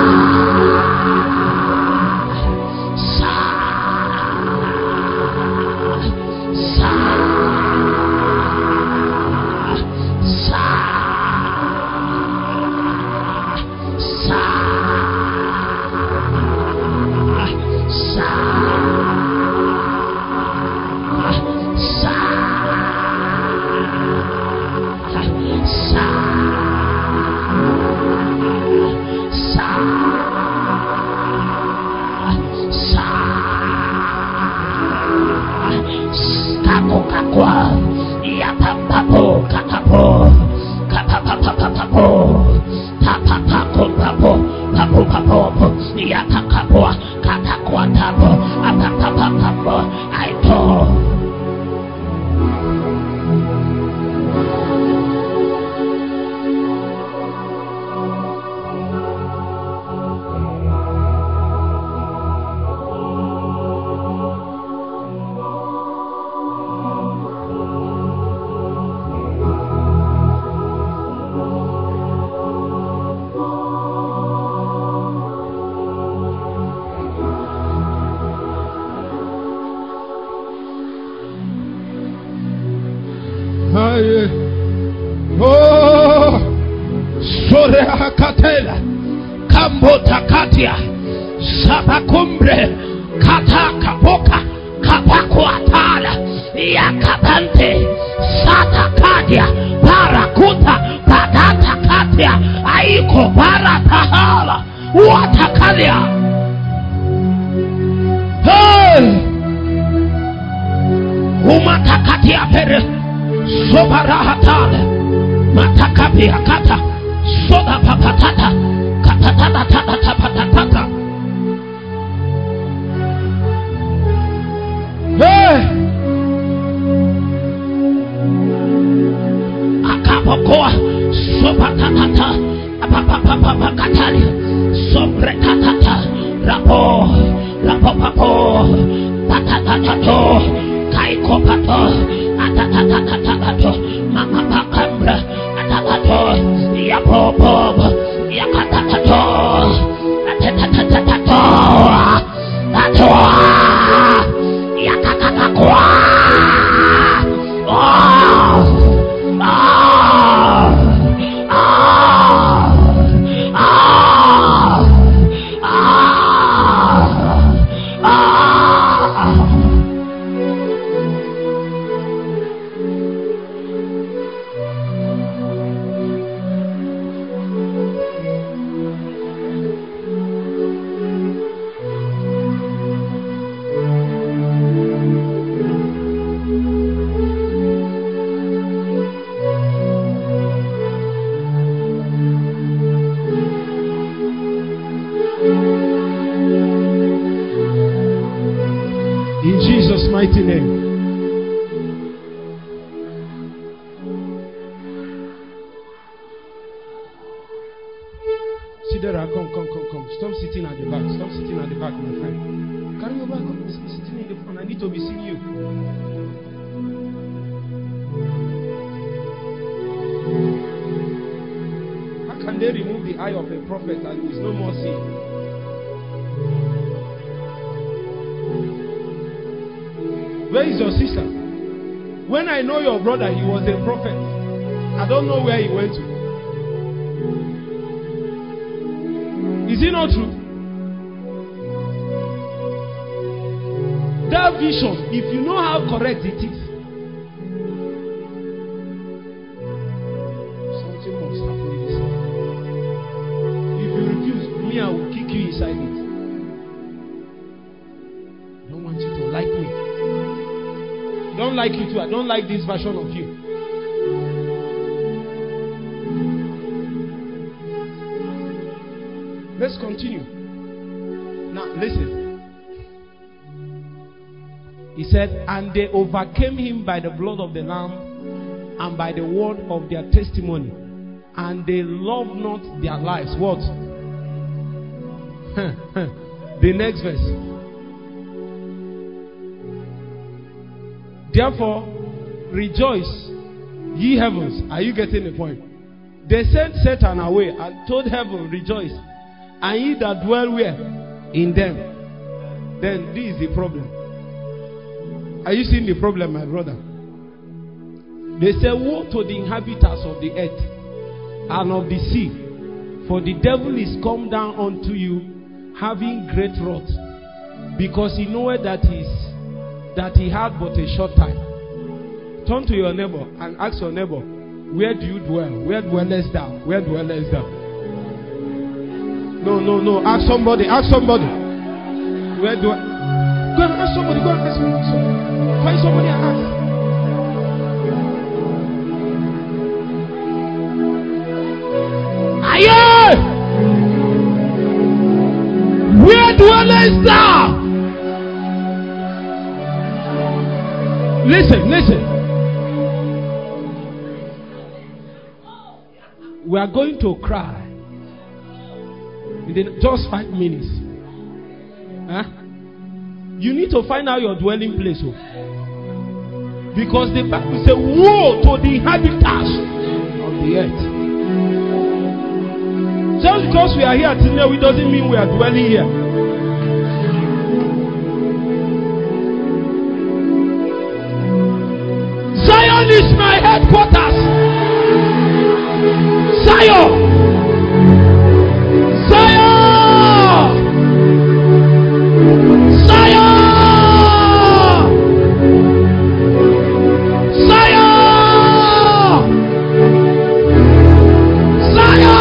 S2: Sa. Sa. Sa. Sa. I pour.
S1: Oh, Sorea Katela, Kambota Katia, Sabakumbre, Kataka Boka, Kapakuatala, Yakabante, Satakadia, Parakuta, Padata Katia, Aiko Baratahala, Watakalia. Hey! Umatakatia Pere. Sobarahatale Matakapia Kata Soda Papatata Katatata Tata Patata. Hey! Akapokoa Sobatata Apapapapa Katali Sobretata Rapo Rapo Papo Patatato Kaiko Pato Atatatatatato, Mama Pacambra, Atatato, Yapopo, Yakatatato, Atatatato, Tatoa, Yakakakakwa, oh, oh, oh, oh, oh, oh. In Jesus' mighty name. Sidera, come, come, come, come. Stop sitting at the back. Stop sitting at the back, my friend. Carry your back. Come, be sitting in the front. I need to be seeing you. How can they remove the eye of a prophet and he's no more seeing? Where is your sister? When I know your brother, he was a prophet. I don't know where he went to. Is it not true? That vision, if you know how correct it is, something must happen in this life. If you refuse, me, I will kick you inside it. I don't want you to like me. I don't like you too. I don't like this version of you. Let's continue. Now, listen. He said, and they overcame him by the blood of the Lamb and by the word of their testimony. And they loved not their lives. What? The next verse. Therefore, rejoice, ye heavens. Are you getting the point? They sent Satan away and told heaven, rejoice. And ye that dwell where? In them. Then this is the problem. Are you seeing the problem, my brother? They say, woe to the inhabitants of the earth and of the sea, for the devil is come down unto you, having great wrath, because he knoweth that he is that he had but a short time. Turn to your neighbor and ask your neighbor, where do you dwell? Where dwellest thou? Where dwellest thou? No, no, no. Ask somebody. Ask somebody. Where do I? Go and ask somebody. Go and ask somebody. Find somebody and ask. Aye! Where dwellest thou? Listen, listen. We are going to cry in the, just five minutes. Huh? You need to find out your dwelling place. Oh. Because the Bible says, woe to the inhabitants of the earth. Just because we are here today, it doesn't mean we are dwelling here. Zion is my headquarters. Zion. Zion. Zion. Zion. Zion.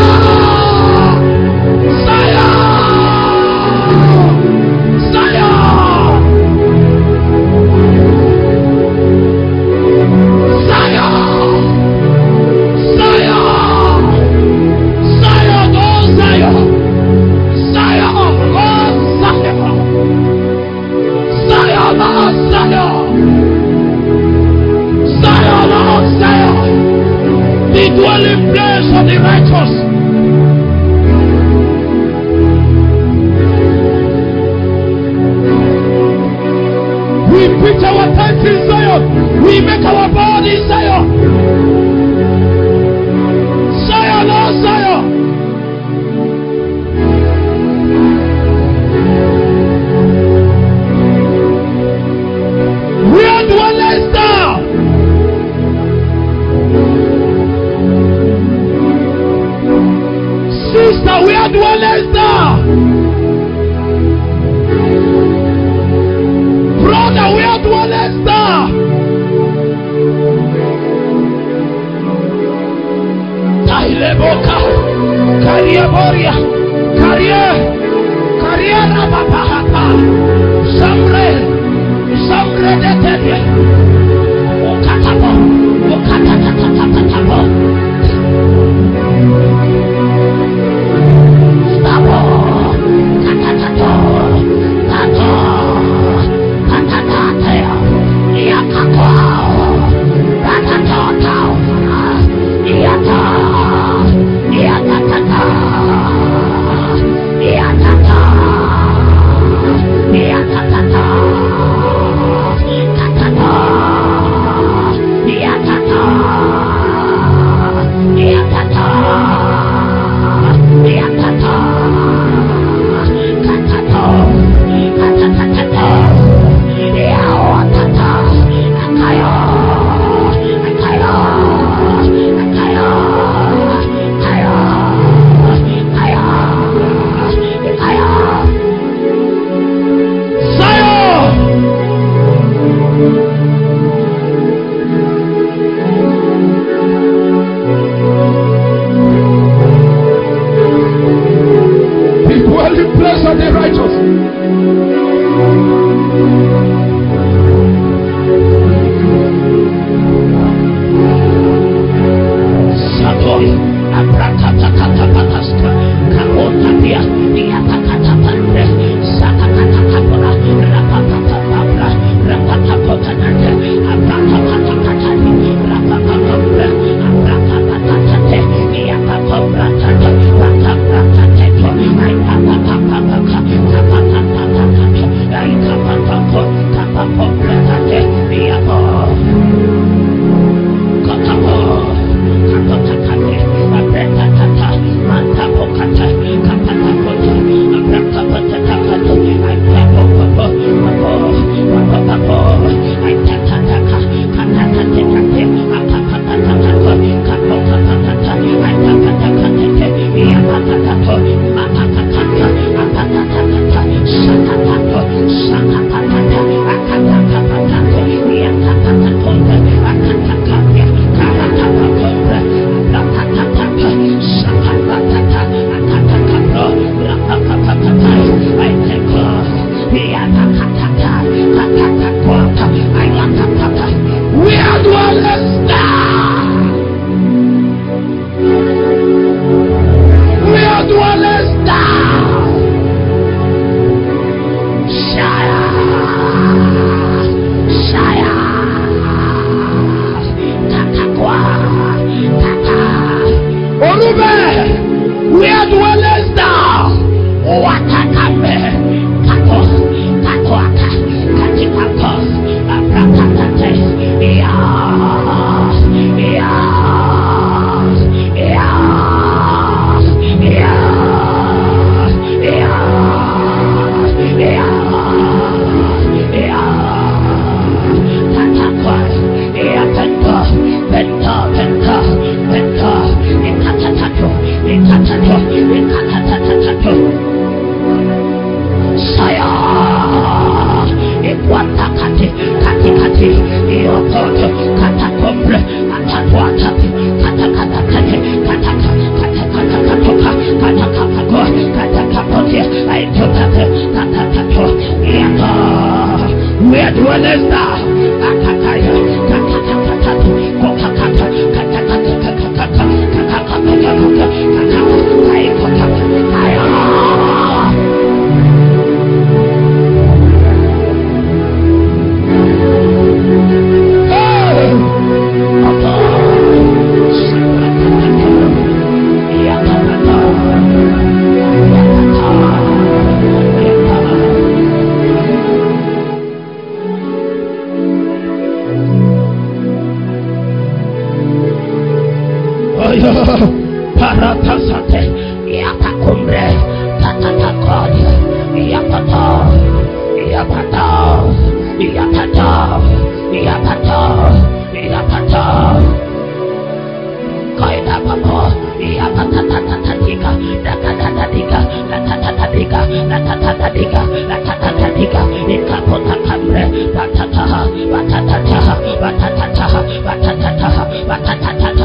S1: Dwelling place of the righteous. We pitch our tents in Zion. We make our body in Zion. Zion, oh Zion. Where dwellest thou? Sister, where dwellest thou? Brother, where dwellest thou? Taileboka, Kariaboria, Karia, Karia Rabapahata, Samre, Samre de Telia, Okatabo, Okatatatatatatabo. Rapa
S2: Where dwellest thou?
S4: Paratasate, Yatakumbre, Tatatakodia, Yapata, Yapata, Yapata, Yapata, Yapata, Kaida Papa, Yapatatatika, Latatatiga, Latatatiga, Latatatiga, Latatatiga, Ikapota Cambre, Batataha, Batataha, Batataha, Batataha, Batataha,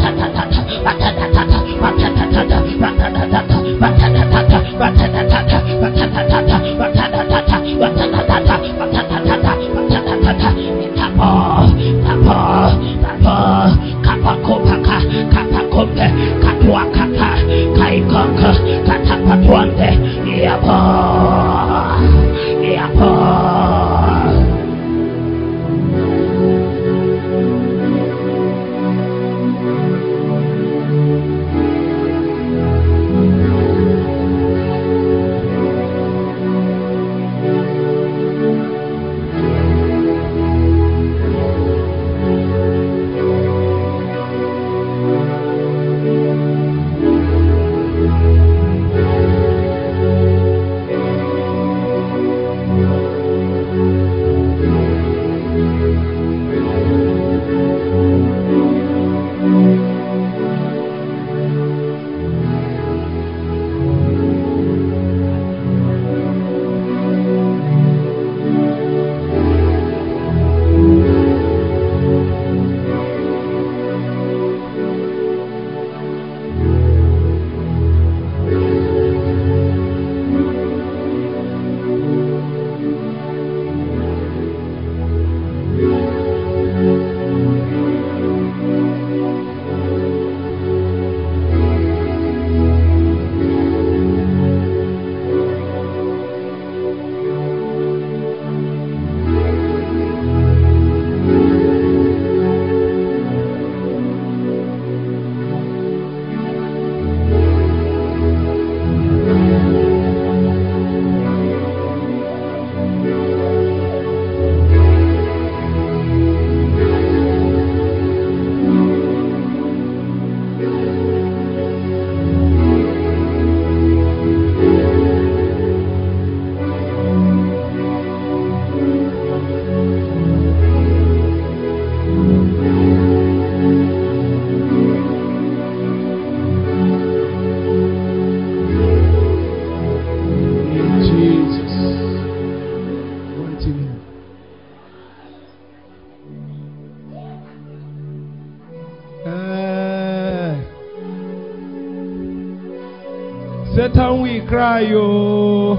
S1: Satan, we cry, yo.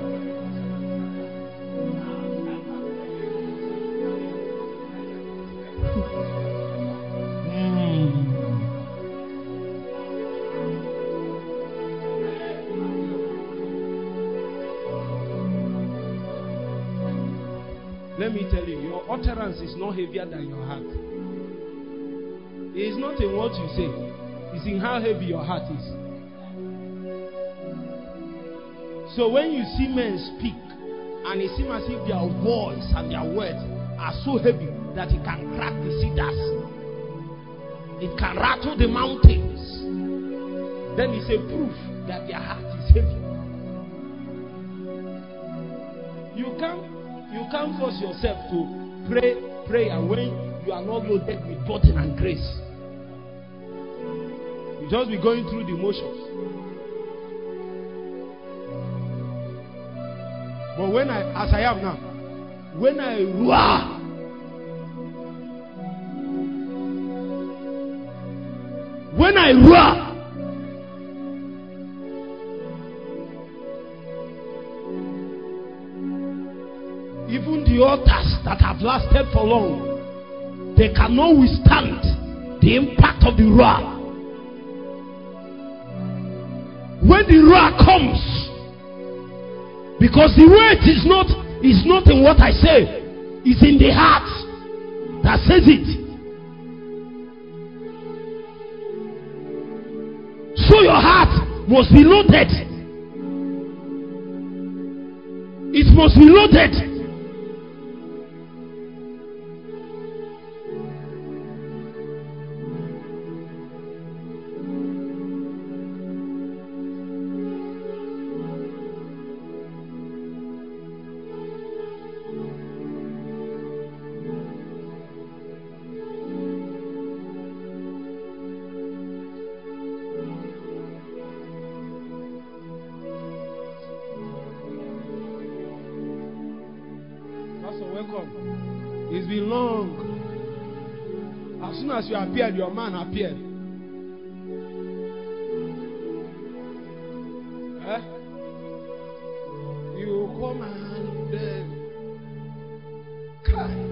S1: mm. Let me tell you, your utterance is not heavier than your heart. It is not in what you say, it's in how heavy your heart is. So when you see men speak, and it seems as if their voice and their words are so heavy that it can crack the cedars, it can rattle the mountains, then it's a proof that their heart is heavy. You can't, you can't force yourself to pray prayer when you are not loaded with burden and grace. You just be going through the motions. But when I, as I am now, when I roar, when I roar,
S2: Even the altars that have lasted for long, they cannot withstand the impact of the roar. When the roar comes, because the weight is not is not in what I say, it's in the heart that says it. So your heart must be loaded. It must be loaded.
S1: It's been long. As soon as you appeared, your man appeared. Eh? You come and then cry.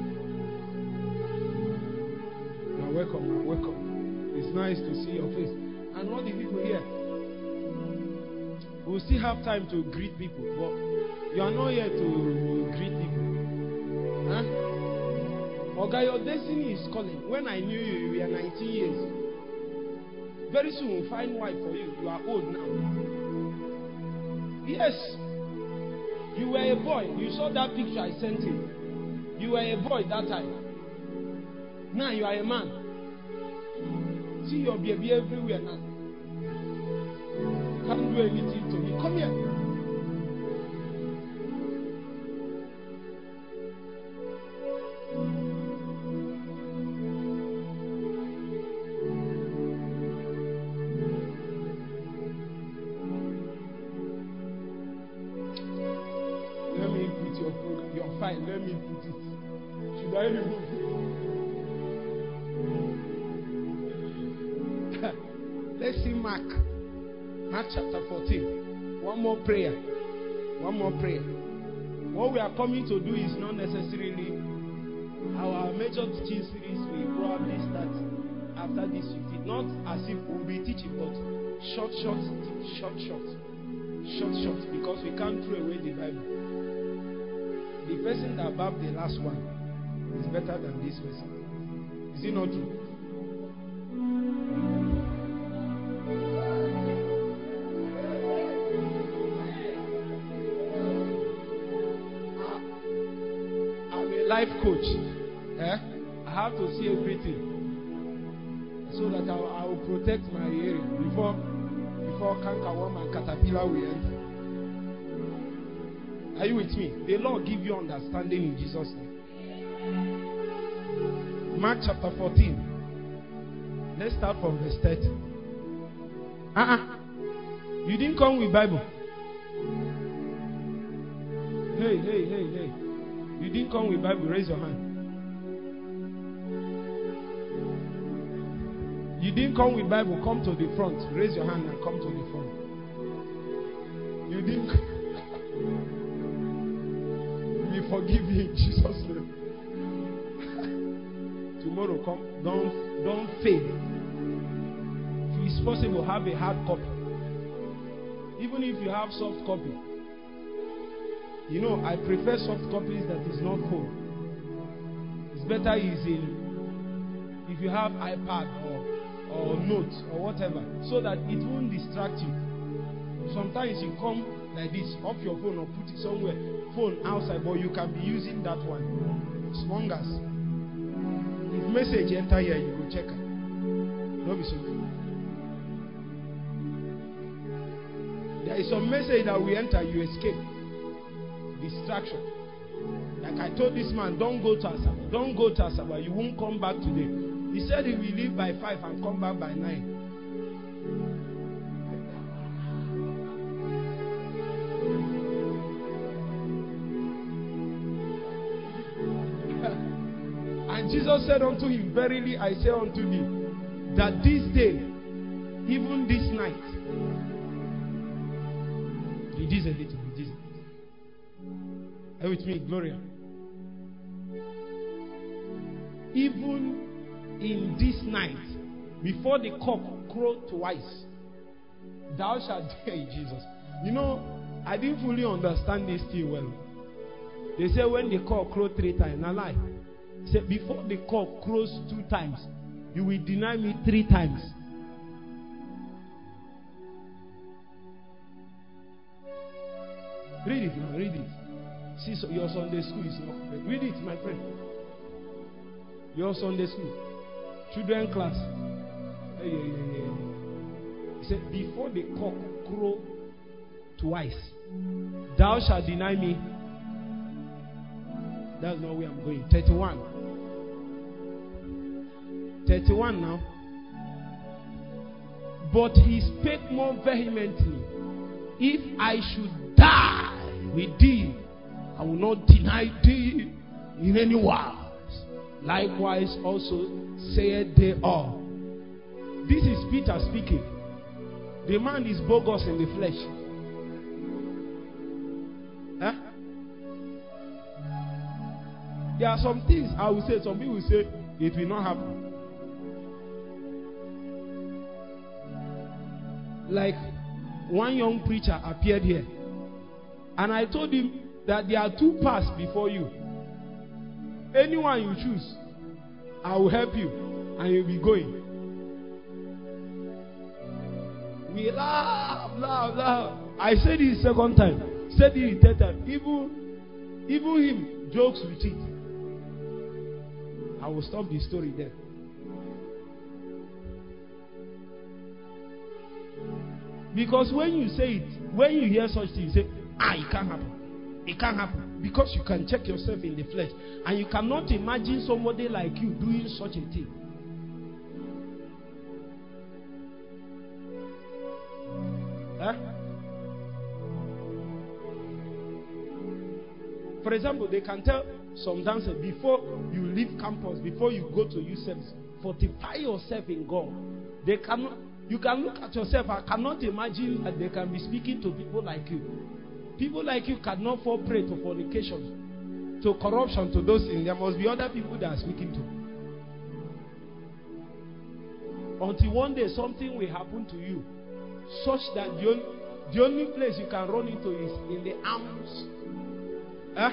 S1: You're welcome, you're welcome. It's nice to see your face. And all the people here. We'll still have time to greet people, but you are not here to greet people. Huh? Okay, your destiny is calling. When I knew you, you were nineteen years. Very soon we'll find wife for you. You are old now. Yes. You were a boy. You saw that picture I sent you. You were a boy that time. Now you are a man. See your baby everywhere now. Can't do anything to me. Come here. Let me put it. Should I remove it? Let's see Mark. Mark chapter fourteen. One more prayer. One more prayer. What we are coming to do is not necessarily our major teaching series. We probably start after this fifteen. Not as if we'll be teaching, but short, short, short, short, short, short. Because we can't throw away the Bible. The person that above the last one is better than this person. Is it not true? I'm a life coach. Eh? I have to see everything so that I will, I will protect my area before before cankerworm and caterpillar will enter. Are you with me? The Lord give you understanding in Jesus' name. Mark chapter fourteen. Let's start from verse thirty. Uh-uh. You didn't come with Bible. Hey, hey, hey, hey. You didn't come with Bible. Raise your hand. You didn't come with Bible. Come to the front. Raise your hand and come to the front. You didn't come. Forgive me in Jesus' name. Tomorrow come, don't don't fail. If it's possible, have a hard copy. Even if you have soft copy. You know, I prefer soft copies that is not full. It's better is in if you have iPad or or notes or whatever, so that it won't distract you. Sometimes you come like this, off your phone or put it somewhere. Phone outside, but you can be using that one. Small as if message enter here, you go check it. Don't be so. There is some message that we enter, you escape. Distraction. Like I told this man, don't go to Asaba. Don't go to Asaba. You won't come back today. He said he will leave by five and come back by nine. And Jesus said unto him, verily I say unto thee, that this day, even this night, reduce a little, reduce a little. Are you with me, Gloria? Even in this night, before the cock crow twice, thou shalt die, Jesus. You know, I didn't fully understand this thing well. They say when the cock crow three times, I lie. They say before the cock crows two times, you will deny me three times. Read it now, read it. See, so your Sunday school is not correct. Read it, my friend. Your Sunday school. Children class. Hey, hey, hey, hey. He said, before the cock crow twice, thou shalt deny me. That's not where I'm going. thirty-one. thirty-one now. But he spake more vehemently, if I should die with thee, I will not deny thee in any wise. Likewise also said they all. This is Peter speaking. The man is bogus in the flesh. Huh? There are some things I will say, some people will say it will not happen. Like one young preacher appeared here, and I told him that there are two paths before you. Anyone you choose, I will help you, and you'll be going. We laugh, laugh, laugh. I said it the second time, said it the third time. Even, even him jokes with it. I will stop the story there. Because when you say it, when you hear such things, you say, ah, it can't happen. It can't happen. Because you can check yourself in the flesh. And you cannot imagine somebody like you doing such a thing. Huh? For example, they can tell some dancers, before you leave campus, before you go to youth service, fortify yourself in God. They cannot. You can look at yourself. I cannot imagine that they can be speaking to people like you. People like you cannot fall prey to fornication, to corruption, to those things. There must be other people that are speaking to. Until one day something will happen to you, such that the only, the only place you can run into is in the arms, eh?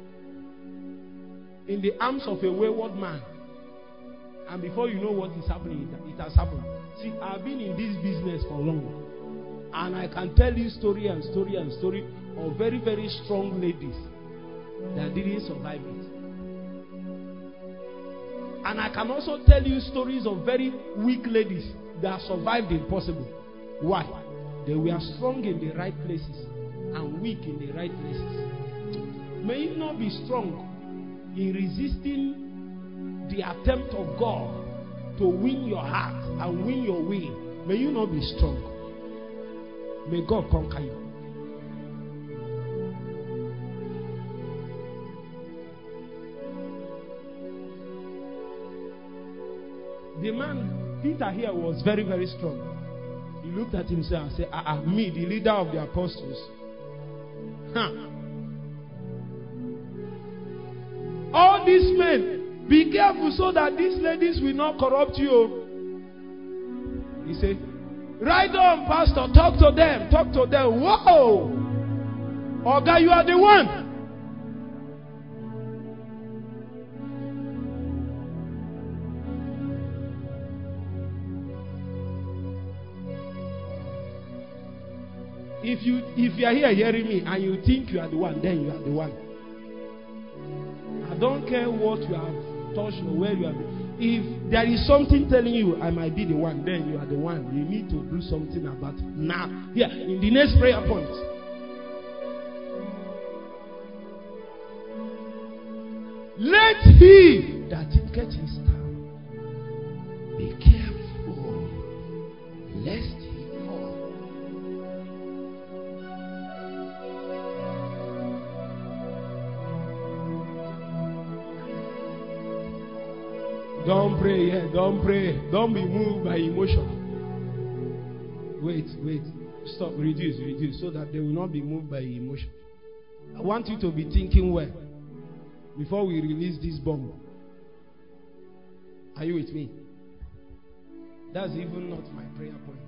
S1: in the arms of a wayward man. And before you know what is happening, it, it has happened. See, I've been in this business for long. And I can tell you story and story and story of very, very strong ladies that didn't survive it. And I can also tell you stories of very weak ladies that survived the impossible. Why? They were strong in the right places and weak in the right places. May you not be strong in resisting the attempt of God to win your heart and win your will. May you not be strong. May God conquer you. The man, Peter here, was very, very strong. He looked at himself and said, ah, ah, me, the leader of the apostles. Huh. All these men, be careful so that these ladies will not corrupt you. He said, right on, pastor, talk to them, talk to them. Whoa! Oga, you are the one. If you if you are here hearing me and you think you are the one, then you are the one. I don't care what you have touched or where you have been. If there is something telling you I might be the one, then you are the one. You need to do something about it now. Here, in the next prayer point. Let he that thinketh his stand be careful lest he fall. Don't pray here. Yeah, don't pray. Don't be moved by emotion. Wait, wait. Stop. Reduce, reduce. So that they will not be moved by emotion. I want you to be thinking well before we release this bomb. Are you with me? That's even not my prayer point.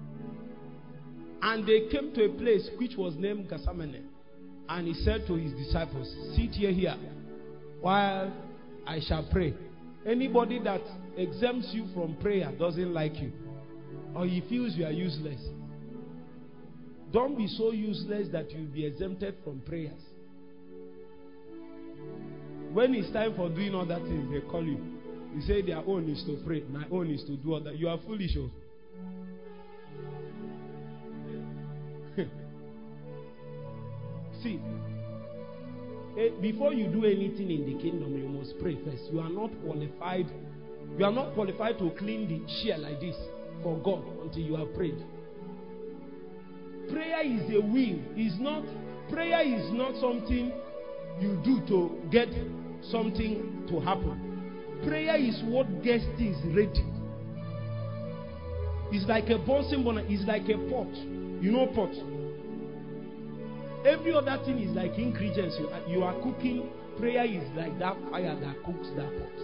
S1: And they came to a place which was named Gethsemane. And he said to his disciples, sit here here while I shall pray. Anybody that exempts you from prayer doesn't like you, or he feels you are useless. Don't be so useless that you'll be exempted from prayers. When it's time for doing other things, they call you. You say their own is to pray, my own is to do other. You are foolish. Oh. See, before you do anything in the kingdom, you must pray first. You are not qualified. You are not qualified to clean the chair like this for God until you have prayed. Prayer is a will. Is not prayer is not something you do to get something to happen. Prayer is what gets things ready. It's like a bouncing bonnet. It's like a pot. You know pot. Every other thing is like ingredients. You are, you are cooking. Prayer is like that fire that cooks that pot.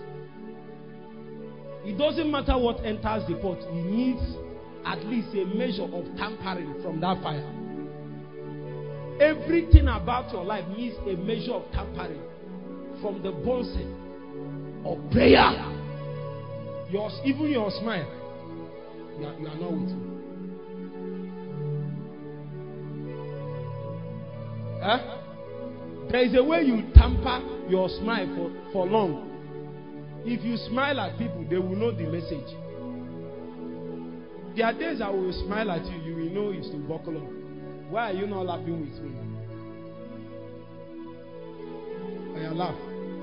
S1: It doesn't matter what enters the pot. It needs at least a measure of tampering from that fire. Everything about your life needs a measure of tampering from the bouncing of prayer. Yours, even your smile, you are, you are not with me. Huh? There is a way you tamper your smile for, for long. If you smile at people, they will know the message. There are days I will smile at you, you will know it's to buckle up. Why are you not laughing with me? I laugh.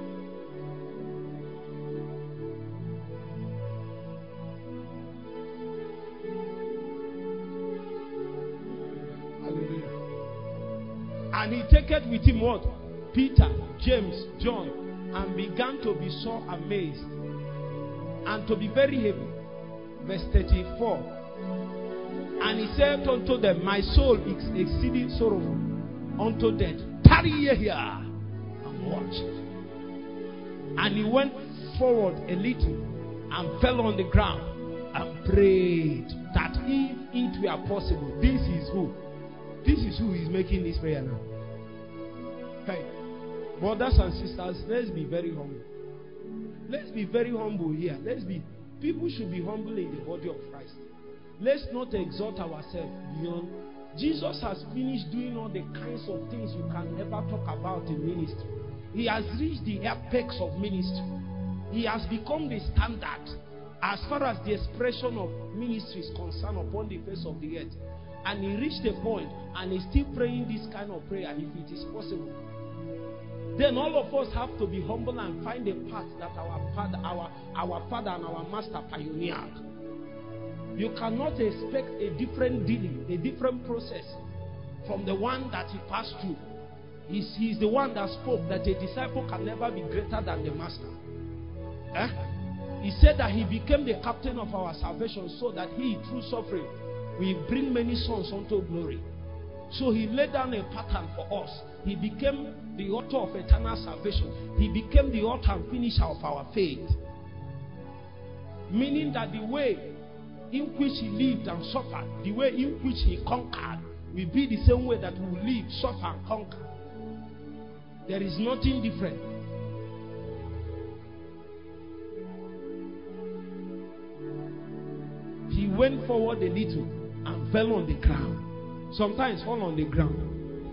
S1: Hallelujah. And he taketh with him what? Peter, James, John, and began to be so amazed and to be very heavy. Verse thirty-four. And he said unto them, my soul is exceeding sorrowful unto death. Tarry ye here and watch. And he went forward a little and fell on the ground and prayed that if it were possible. This is who? This is who is making this prayer now. Hey, brothers and sisters, let's be very humble. Let's be very humble here. Let's be. People should be humble in the body of Christ. Let's not exalt ourselves beyond. Jesus has finished doing all the kinds of things you can ever talk about in ministry. He has reached the apex of ministry. He has become the standard as far as the expression of ministry is concerned upon the face of the earth. And he reached a point and he's still praying this kind of prayer if it is possible. Then all of us have to be humble and find a path that our father, our, our father and our master pioneered. You cannot expect a different dealing, a different process from the one that he passed through. He's, he's the one that spoke that a disciple can never be greater than the master. Eh? He said that he became the captain of our salvation so that he, through suffering, will bring many sons unto glory. So he laid down a pattern for us. He became the author of eternal salvation. He became the author and finisher of our faith. Meaning that the way in which he lived and suffered, the way in which he conquered, will be the same way that we will live, suffer, and conquer. There is nothing different. He went forward a little and fell on the ground. Sometimes fall on the ground.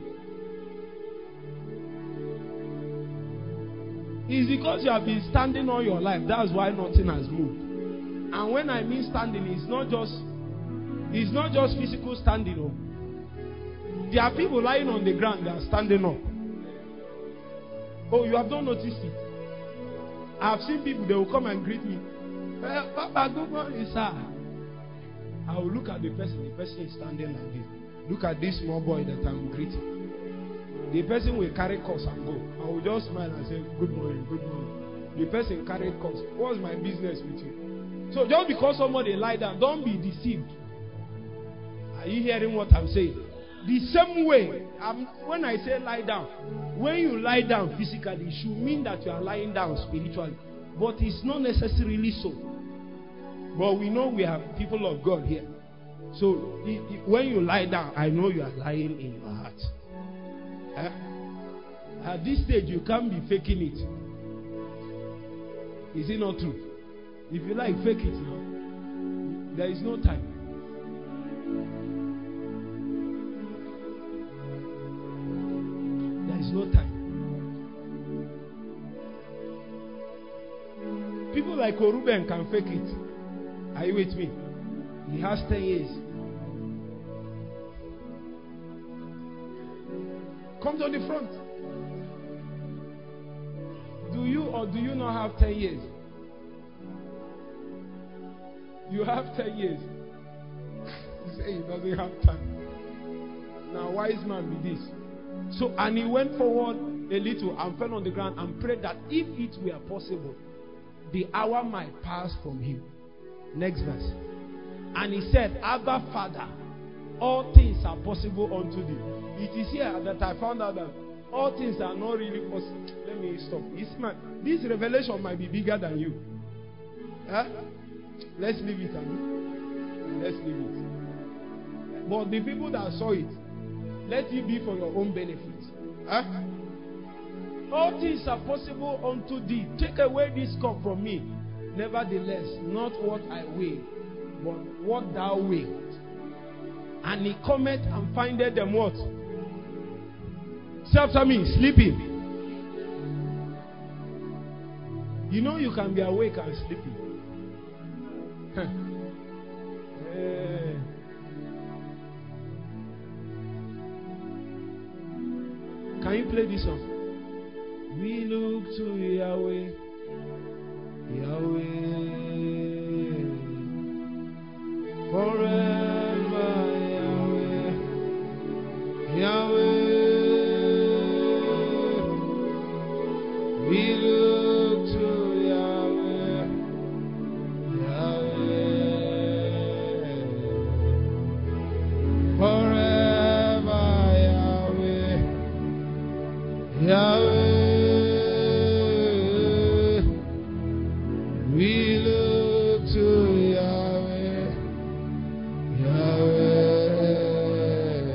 S1: It's because you have been standing all your life. That's why nothing has moved. And when I mean standing, it's not just it's not just physical standing up. There are people lying on the ground that are standing up. Oh, you have not noticed it. I have seen people, they will come and greet me. Hey, Papa, good morning, sir. I will look at the person. The person is standing like this. Look at this small boy that I'm greeting. The person will carry course and go. I will just smile and say, good morning, good morning. The person carried course. What's my business with you? So just because somebody lied down, don't be deceived. Are you hearing what I'm saying? The same way, um, when I say lie down, when you lie down physically, it should mean that you are lying down spiritually. But it's not necessarily so. But we know we are people of God here. So it, it, when you lie down, I know you are lying in your heart. Eh? At this stage, you can't be faking it. Is it not true? If you like, fake it now. There is no time. There is no time. People like Oruben can fake it. Are you with me? He has ten years. Come to the front. Do you or do you not have ten years? You have ten years. You say he doesn't have time. Now, wise man be this. So, and he went forward a little and fell on the ground and prayed that if it were possible, the hour might pass from him. Next verse. And he said, Abba, Father, all things are possible unto thee. It is here that I found out that all things are not really possible. Let me stop. It's my, this revelation might be bigger than you. Huh? Let's leave it. Honey. Let's leave it. But the people that saw it, let it be for your own benefit. Huh? All things are possible unto thee. Take away this cup from me. Nevertheless, not what I will, but what thou wilt. And he cometh and findeth them what? Say after me, sleeping. You know you can be awake and sleeping. Huh. Hey. Can you play this song? We look to Yahweh, Yahweh, forever, Yahweh, Yahweh. We look to Yahweh, Yahweh, forever, Yahweh, Yahweh. We look to Yahweh, Yahweh.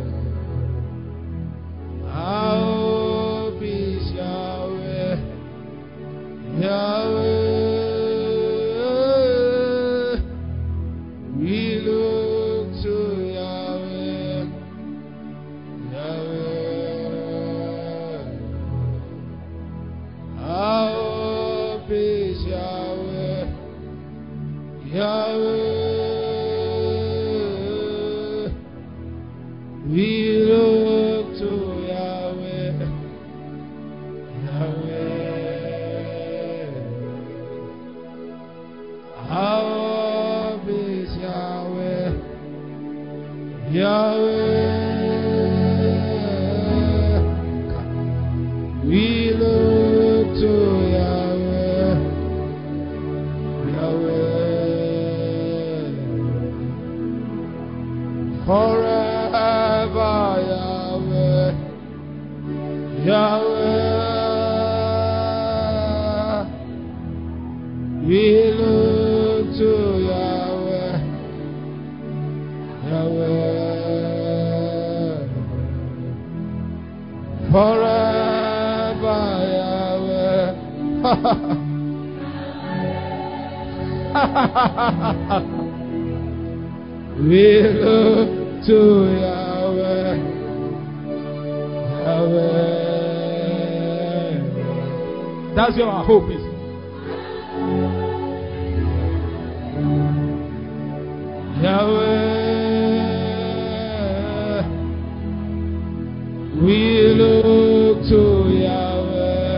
S1: Our hope is Yahweh, Yahweh. We look to Yahweh, Yahweh. Our hope is Yahweh, Yahweh. We look to Yahweh, Yahweh. Our hope is Yahweh, Yahweh. We look to Yahweh, Yahweh. Forever, Yahweh, Yahweh. We look to Yahweh, Yahweh. Forever, Yahweh. We look to Yahweh, Yahweh. That's where our hope is. Yahweh. We look to Yahweh,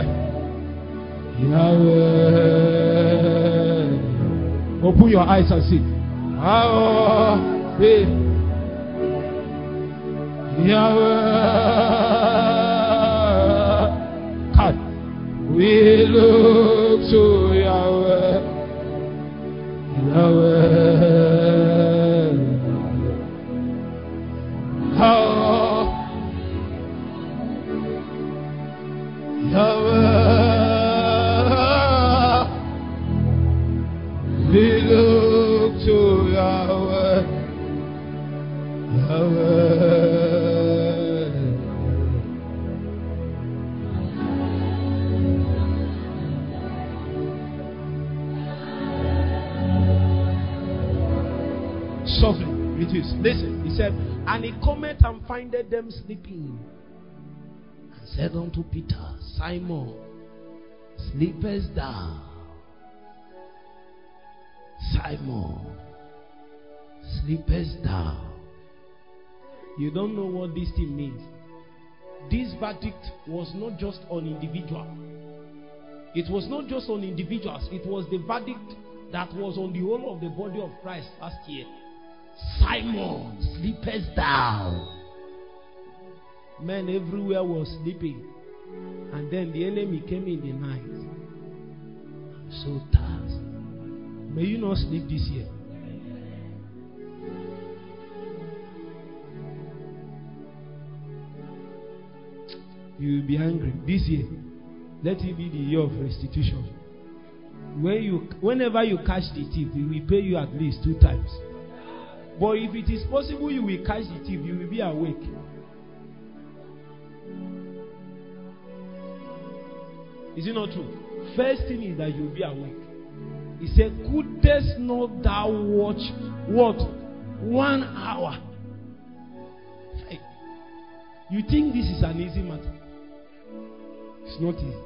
S1: Yahweh. Open your eyes and see. Oh, Yahweh. God. We look to Yahweh, Yahweh. Oh, Yahweh, we look to Yahweh, Yahweh. Softly, reduce. Listen, he said, and he cometh and findeth them sleeping, and said unto Peter, Simon, sleepest thou? Simon, sleepest thou? You don't know what this thing means. This verdict was not just on individual. It was not just on individuals. It was the verdict that was on the whole of the body of Christ last year. Simon, sleepest thou? Men everywhere was sleeping. And then the enemy came in the night. I'm so tired. May you not sleep this year. You will be angry. This year, let it be the year of restitution. When you, whenever you catch the thief, he will pay you at least two times. But if it is possible you will catch the thief, you will be awake. Is it not true? First thing is that you will be awake. He said, couldest not thou watch what? One hour. Hey, you think this is an easy matter? It's not easy.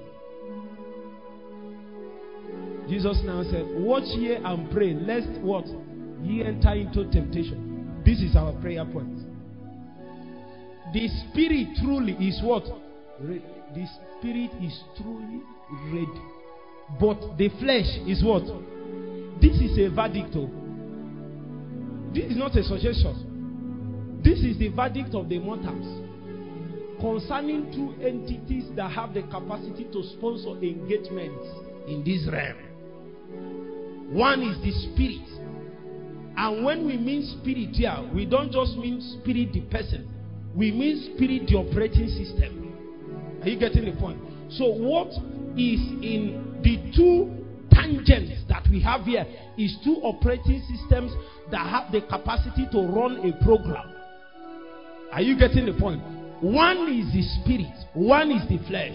S1: Jesus now said, watch ye and pray, lest what? Ye enter into temptation. This is our prayer point. The spirit truly is what? Ready. The spirit is truly ready. But the flesh is what? This is a verdict. Of. This is not a suggestion. This is the verdict of the mortals concerning two entities that have the capacity to sponsor engagements in this realm. One is the spirit. And when we mean spirit here, we don't just mean spirit the person. We mean spirit the operating system. Are you getting the point? So what is in the two tangents that we have here is two operating systems that have the capacity to run a program. Are you getting the point? One is the spirit, one is the flesh.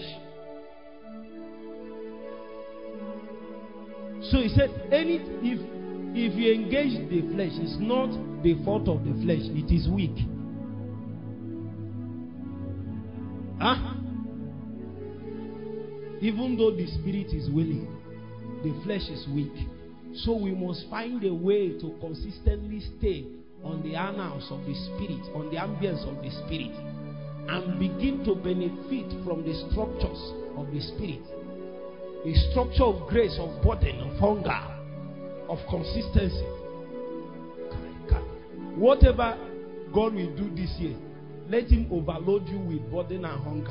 S1: So he said, any if if you engage the flesh, it's not the fault of the flesh, it is weak. Huh? Even though the spirit is willing, the flesh is weak. So we must find a way to consistently stay on the annals of the spirit, on the ambience of the spirit, and begin to benefit from the structures of the spirit. A structure of grace, of burden, of hunger, of consistency. Whatever God will do this year, let him overload you with burden and hunger.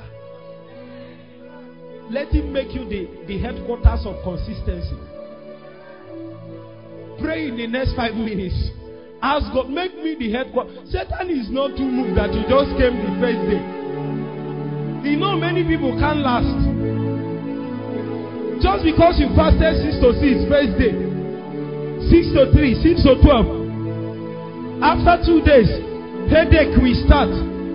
S1: Let him make you the, the headquarters of consistency. Pray in the next five minutes. Ask God, make me the headquarters. Satan is not too moved that you just came the first day. You know many people can't last. Just because you fasted six to six first day, six to three, six to twelve. After two days, headache will start.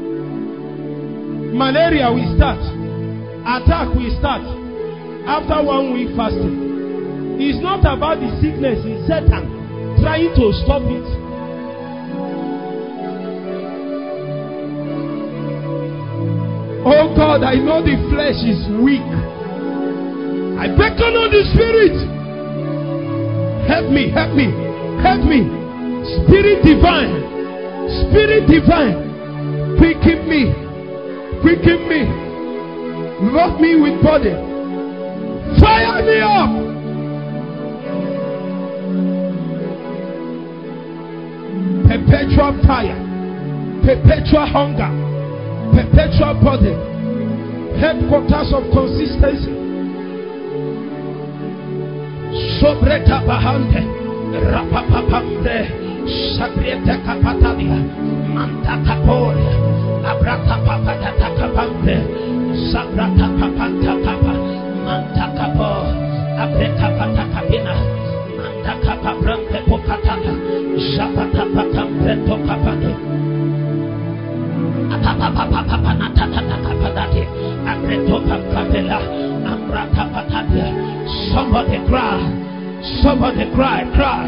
S1: Malaria will start. Attack will start. After one week fasting. It's not about the sickness, it's Satan trying to stop it. Oh God, I know the flesh is weak. I beckon on the spirit. Help me, help me, help me. Spirit divine, spirit divine, quicken me, quicken me, love me with body, fire me up. Perpetual fire, perpetual hunger, perpetual body, headquarters of consistency. Sobreta bahante, rapapapambre, sabrieta kapatalia, manta kaporia,
S2: Abrata papa tatakapampe. Sabrata papanta kapa. Manta kapo. Abreta patakapina. Manta kapa brante pokataka. Shabata patampe tokapane. Papa papa papa natatakapadati. Abreto kapela. Ambrata patati. Somebody cry. Somebody cry. Cry.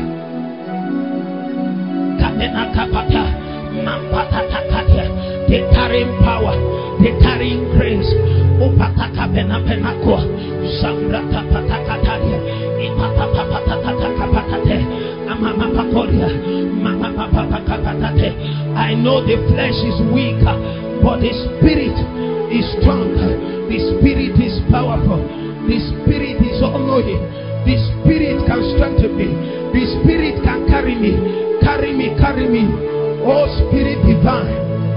S2: Kapena kapata. Mampatakatia. The carrying power. The carrying grace. Upataka pena penako. Sambrata patakataria. Ipata papatakapatate. Amama paporia. Mama papakapatate. I know the flesh is weak, but the spirit is strong. The spirit is powerful. The spirit is all-knowing. The spirit can strengthen me. The spirit can carry me. Carry me, carry me. Oh, spirit divine.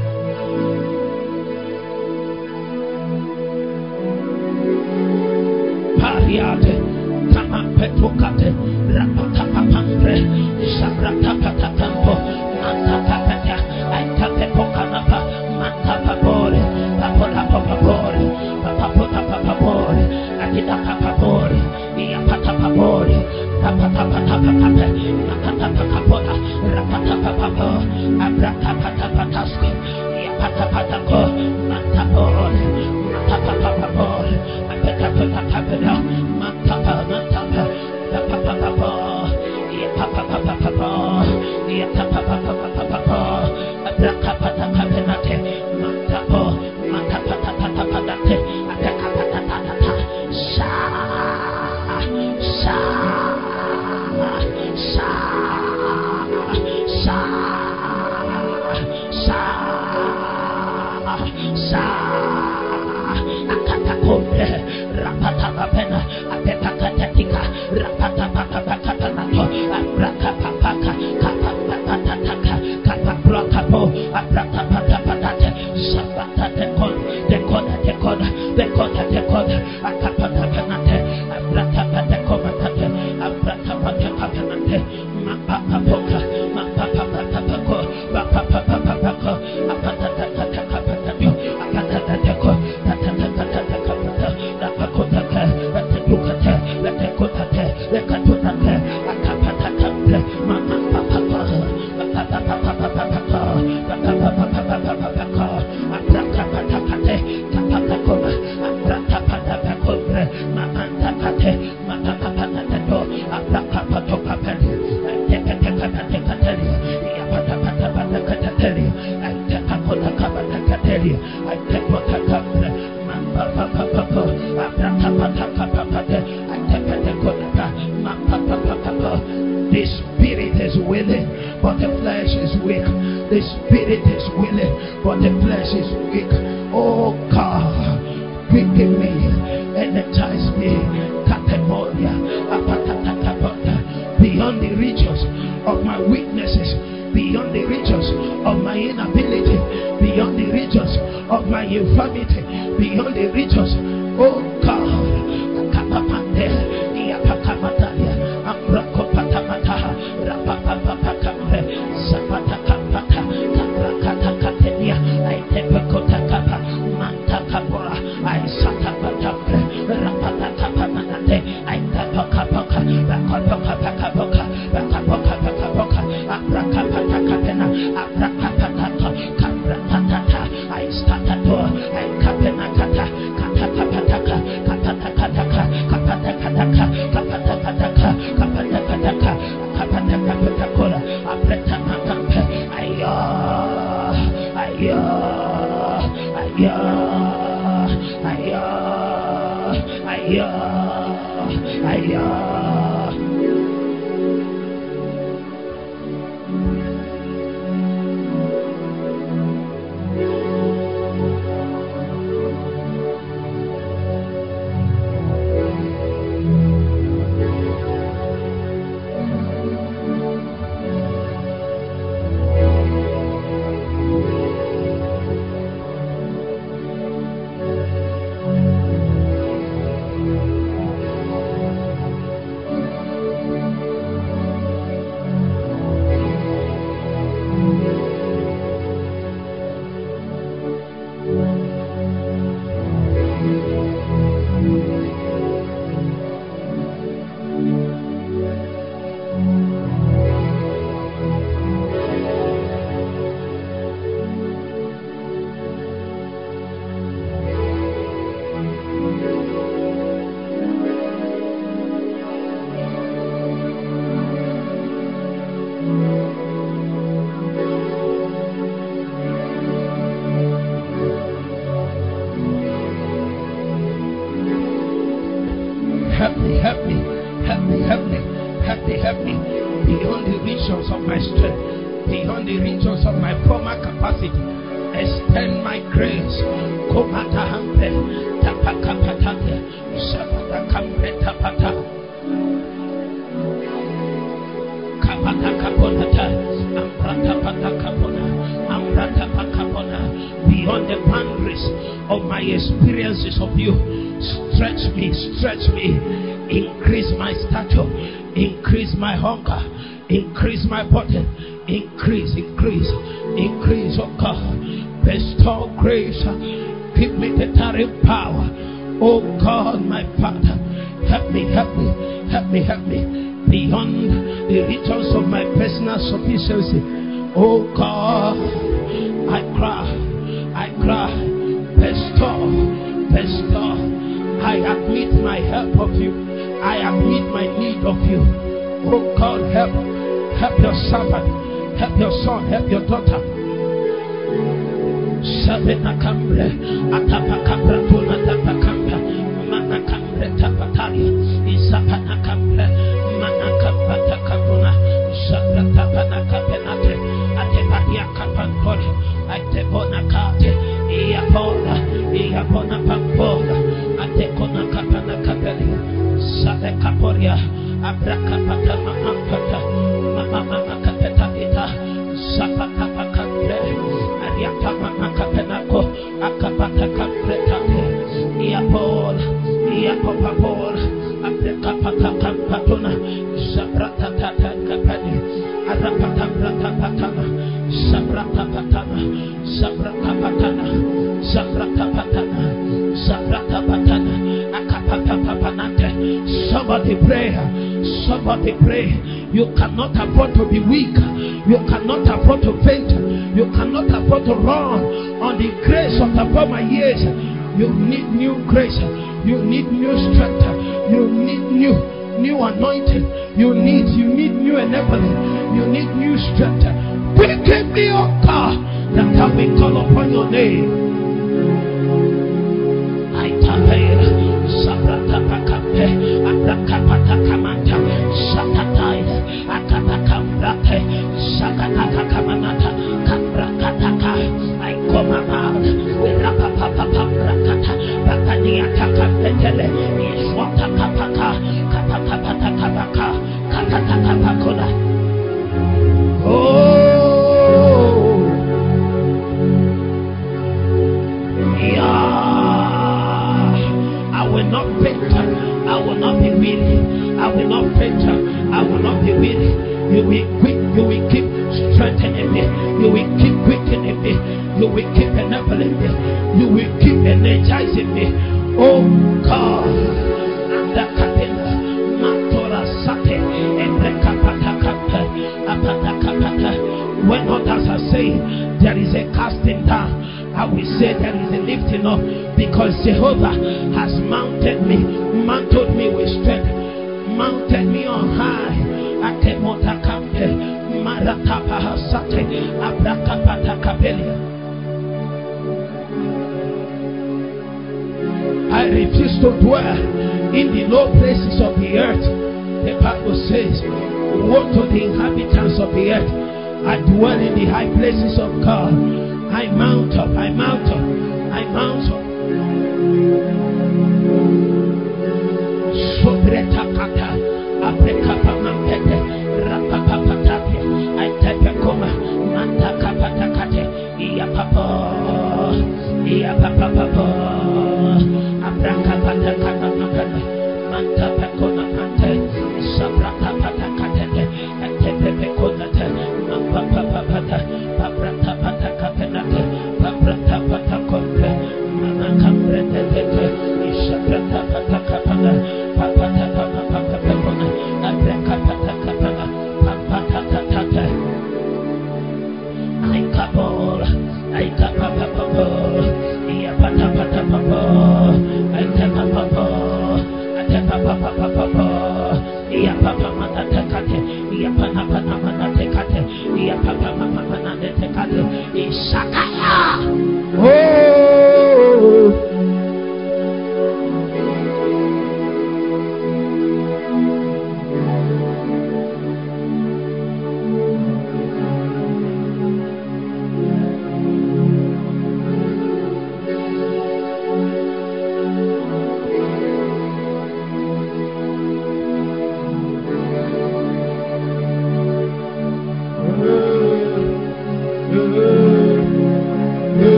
S2: Pariate, Kama Petokate, Rapatapapambre, Sabratapatakampo, Mantapapata, Antapepokanapa, Mantapapore, Papolapapapore, Papapotapapapore, Adidapapapore, Iapatapapore, Papatapatapapape, Matapapapapota, Rapatapapapo, Abratapatapatasko, Iapatapatako, Mantapore, Matapapapapore, Apetapatapapena, Mantapa, Mantapa, Papapapapa, Iapapapapapa, Iapapapapapa, Abrakapatakapenate, Mantapo, Mantapatapatapate, Apekapatapatata, Sha, Sha, Sha, Sha, Sha, Sha, Akatakombe, Rapatapapena, Apekakatetika, Rapatapapakatanato, Abrakapapaka, Kapapapataka, Kapabrakapo, Abrakapatapatate, Sabatakon, Decoda, Decoda, Decoda, Decoda, Akapatapanate, Abrakapatakomatate, Abrakapatapanate, Mapapapoka, Mapapapapako, Mapapapapako, Apatatakapatato, Apatatako, Tatatatakapata, Rapakotaka, Latekukate, Latekotate, Lekatunate, Akapatakate, Mapapapapa, Mapapapapapapako, Mapapapapapapako, Abrakapatapate, Kapapakoma, Abrakapatapakome, Mamantakate, Mapapapanato, Abrakapatokapeli, Antepekapatekateli, Yapatapatapatekateli, Antepakotakapatekateli, Antepakapatekateli, Mapapapapako, Abrakapatapapate, Antepekotapa, Mapapapapako. The spirit is willing, but the flesh is weak. The spirit is willing, but the flesh is weak. Oh God, quicken me, energize me, Katemoria, Apatatakapota, beyond the regions of my weaknesses, beyond the regions of my inability, beyond the regions of my infirmity, beyond the regions, oh God, Kapapante, Iapakamatalia, Ambrakopatamata, Rapapapakamre, Zapatakapata, Kaprakatakatenia, Aitepakotakapa, Mantakapora, Aisatapatamre, Rapatakapamanate, Aitapakapaka, Rakapakapakaboka, Rakapakapakaboka, Abrakapatakapena, Abrakapataka, Kapratata, Aistatato, Aikapenakata, Katakapataka, Kapatakataka, Kapatakataka, Kapatakataka, Kapatakataka, Kapatakapatakola, Abretamakampe, Aya, Aya, Aya, Aya, Aya, Aya. Help me, help me, help me, help me, help me, help me. Beyond the regions of my strength, beyond the regions of my former capacity, extend my grace. Komata hampe, tapaka patake, sabata kampe tapata, kapata kaponata, ambrata pata kapona, ambrata pakapona. Beyond the boundaries of my experiences of you, stretch me, stretch me, increase my stature, increase my hunger, increase my body, increase, increase, increase, oh God, bestow grace, give me the tarry power, oh God, my Father, help me, help me, help me, help me, beyond the regions of my personal sufficiency, oh God, I cry, I cry, bestow, bestow, I admit my help of you, I admit my need of you, oh God, help, help your servant, help your son, help your daughter. Sabena kambre, atapa kambre, tuna tapa kambre, mana kambre tapatalia, isapana kambre, mana kapata kapuna, sabra tapana kapenate, atepatia kapantore, atepona kate, iapona, iapona pampola, atekona kapana kapelia, sabe kaporia, abra kapata mampata, mama mama kapeta ita, sapata pakambre. Akapenako, akapata kapretate, iapol, iapopapol, aprekapata kampatuna, sabrata tata kapani, arapata brata patana, sabrata patana, sabrata patana, sabrata patana, sabrata patana, akapata papanate. Somebody pray, somebody pray. You cannot afford to be weak, you cannot afford to faint. You cannot afford to run on the grace of the former years. You need new grace. You need new strength. You need new, new anointing. You need, you need new enabling. You need new strength. Quicken me, O God, that I will call upon your name. I tapera, sabrata pakampe, abrakapata kamanta, satatai, akatakambrate, sakataka kamanata. I come out, Rapapapaprakata, Pakaniataka Petele, Iswatakapaka, Kapakapakapaka, Katakapakona. Oh, yeah. I will not faint, I will not be weary, I will not faint, I will not be weary. You will quick, you will keep strengthening me, you will keep quickening me, you will keep enabling me, you will keep energizing me. Oh God, the kapena, matora sate, ebrekapata kapata, apata kapata. When others are saying there is a casting down, I will say there is a lifting up, because Jehovah has mounted me, mounted me with strength, mounted me on high. Atemota kampe, maratapa hasate, abrakapata kapelia. I refuse to dwell in the low places of the earth. The Bible says, woe to the inhabitants of the earth. I dwell in the high places of God. I mount up, I mount up, I mount up. Sobretakata, abrekapamampete, rapapapatake, I tepekoma, mantakapatakate, iapapa, iapapapa, abrakapatakapamakane, mantapekona mante, sabrakapatakate, tepepekonate, mampapapapata, papratapatakapenate, papratapatakompe, manakamre.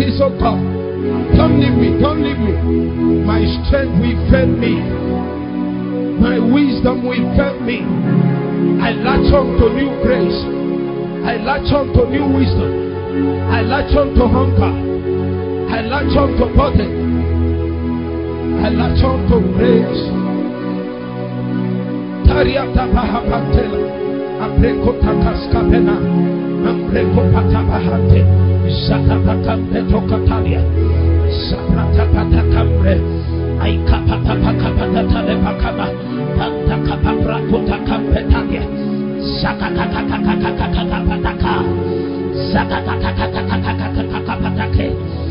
S1: this, oh God. Don't leave me, don't leave me. My strength will fail me. My wisdom will fail me. I latch on to new grace. I latch on to new wisdom. I latch on to hunger. I latch on to burden. I latch on to grace. Tariata Bahapantela. Abreko Takaskapena. Ambreko Patabahante. Satapakam Petokatalia. Sapratapatambre. I kapatapakapatapakama. Pantakapaprakotakapetalia. Sakakakakakakakakakapataka. Sakakakakakakakakakapatake.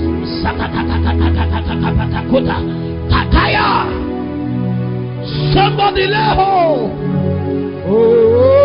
S1: Sakakakakakakakakapatakuta. Takaya. Somebody leho. Oh.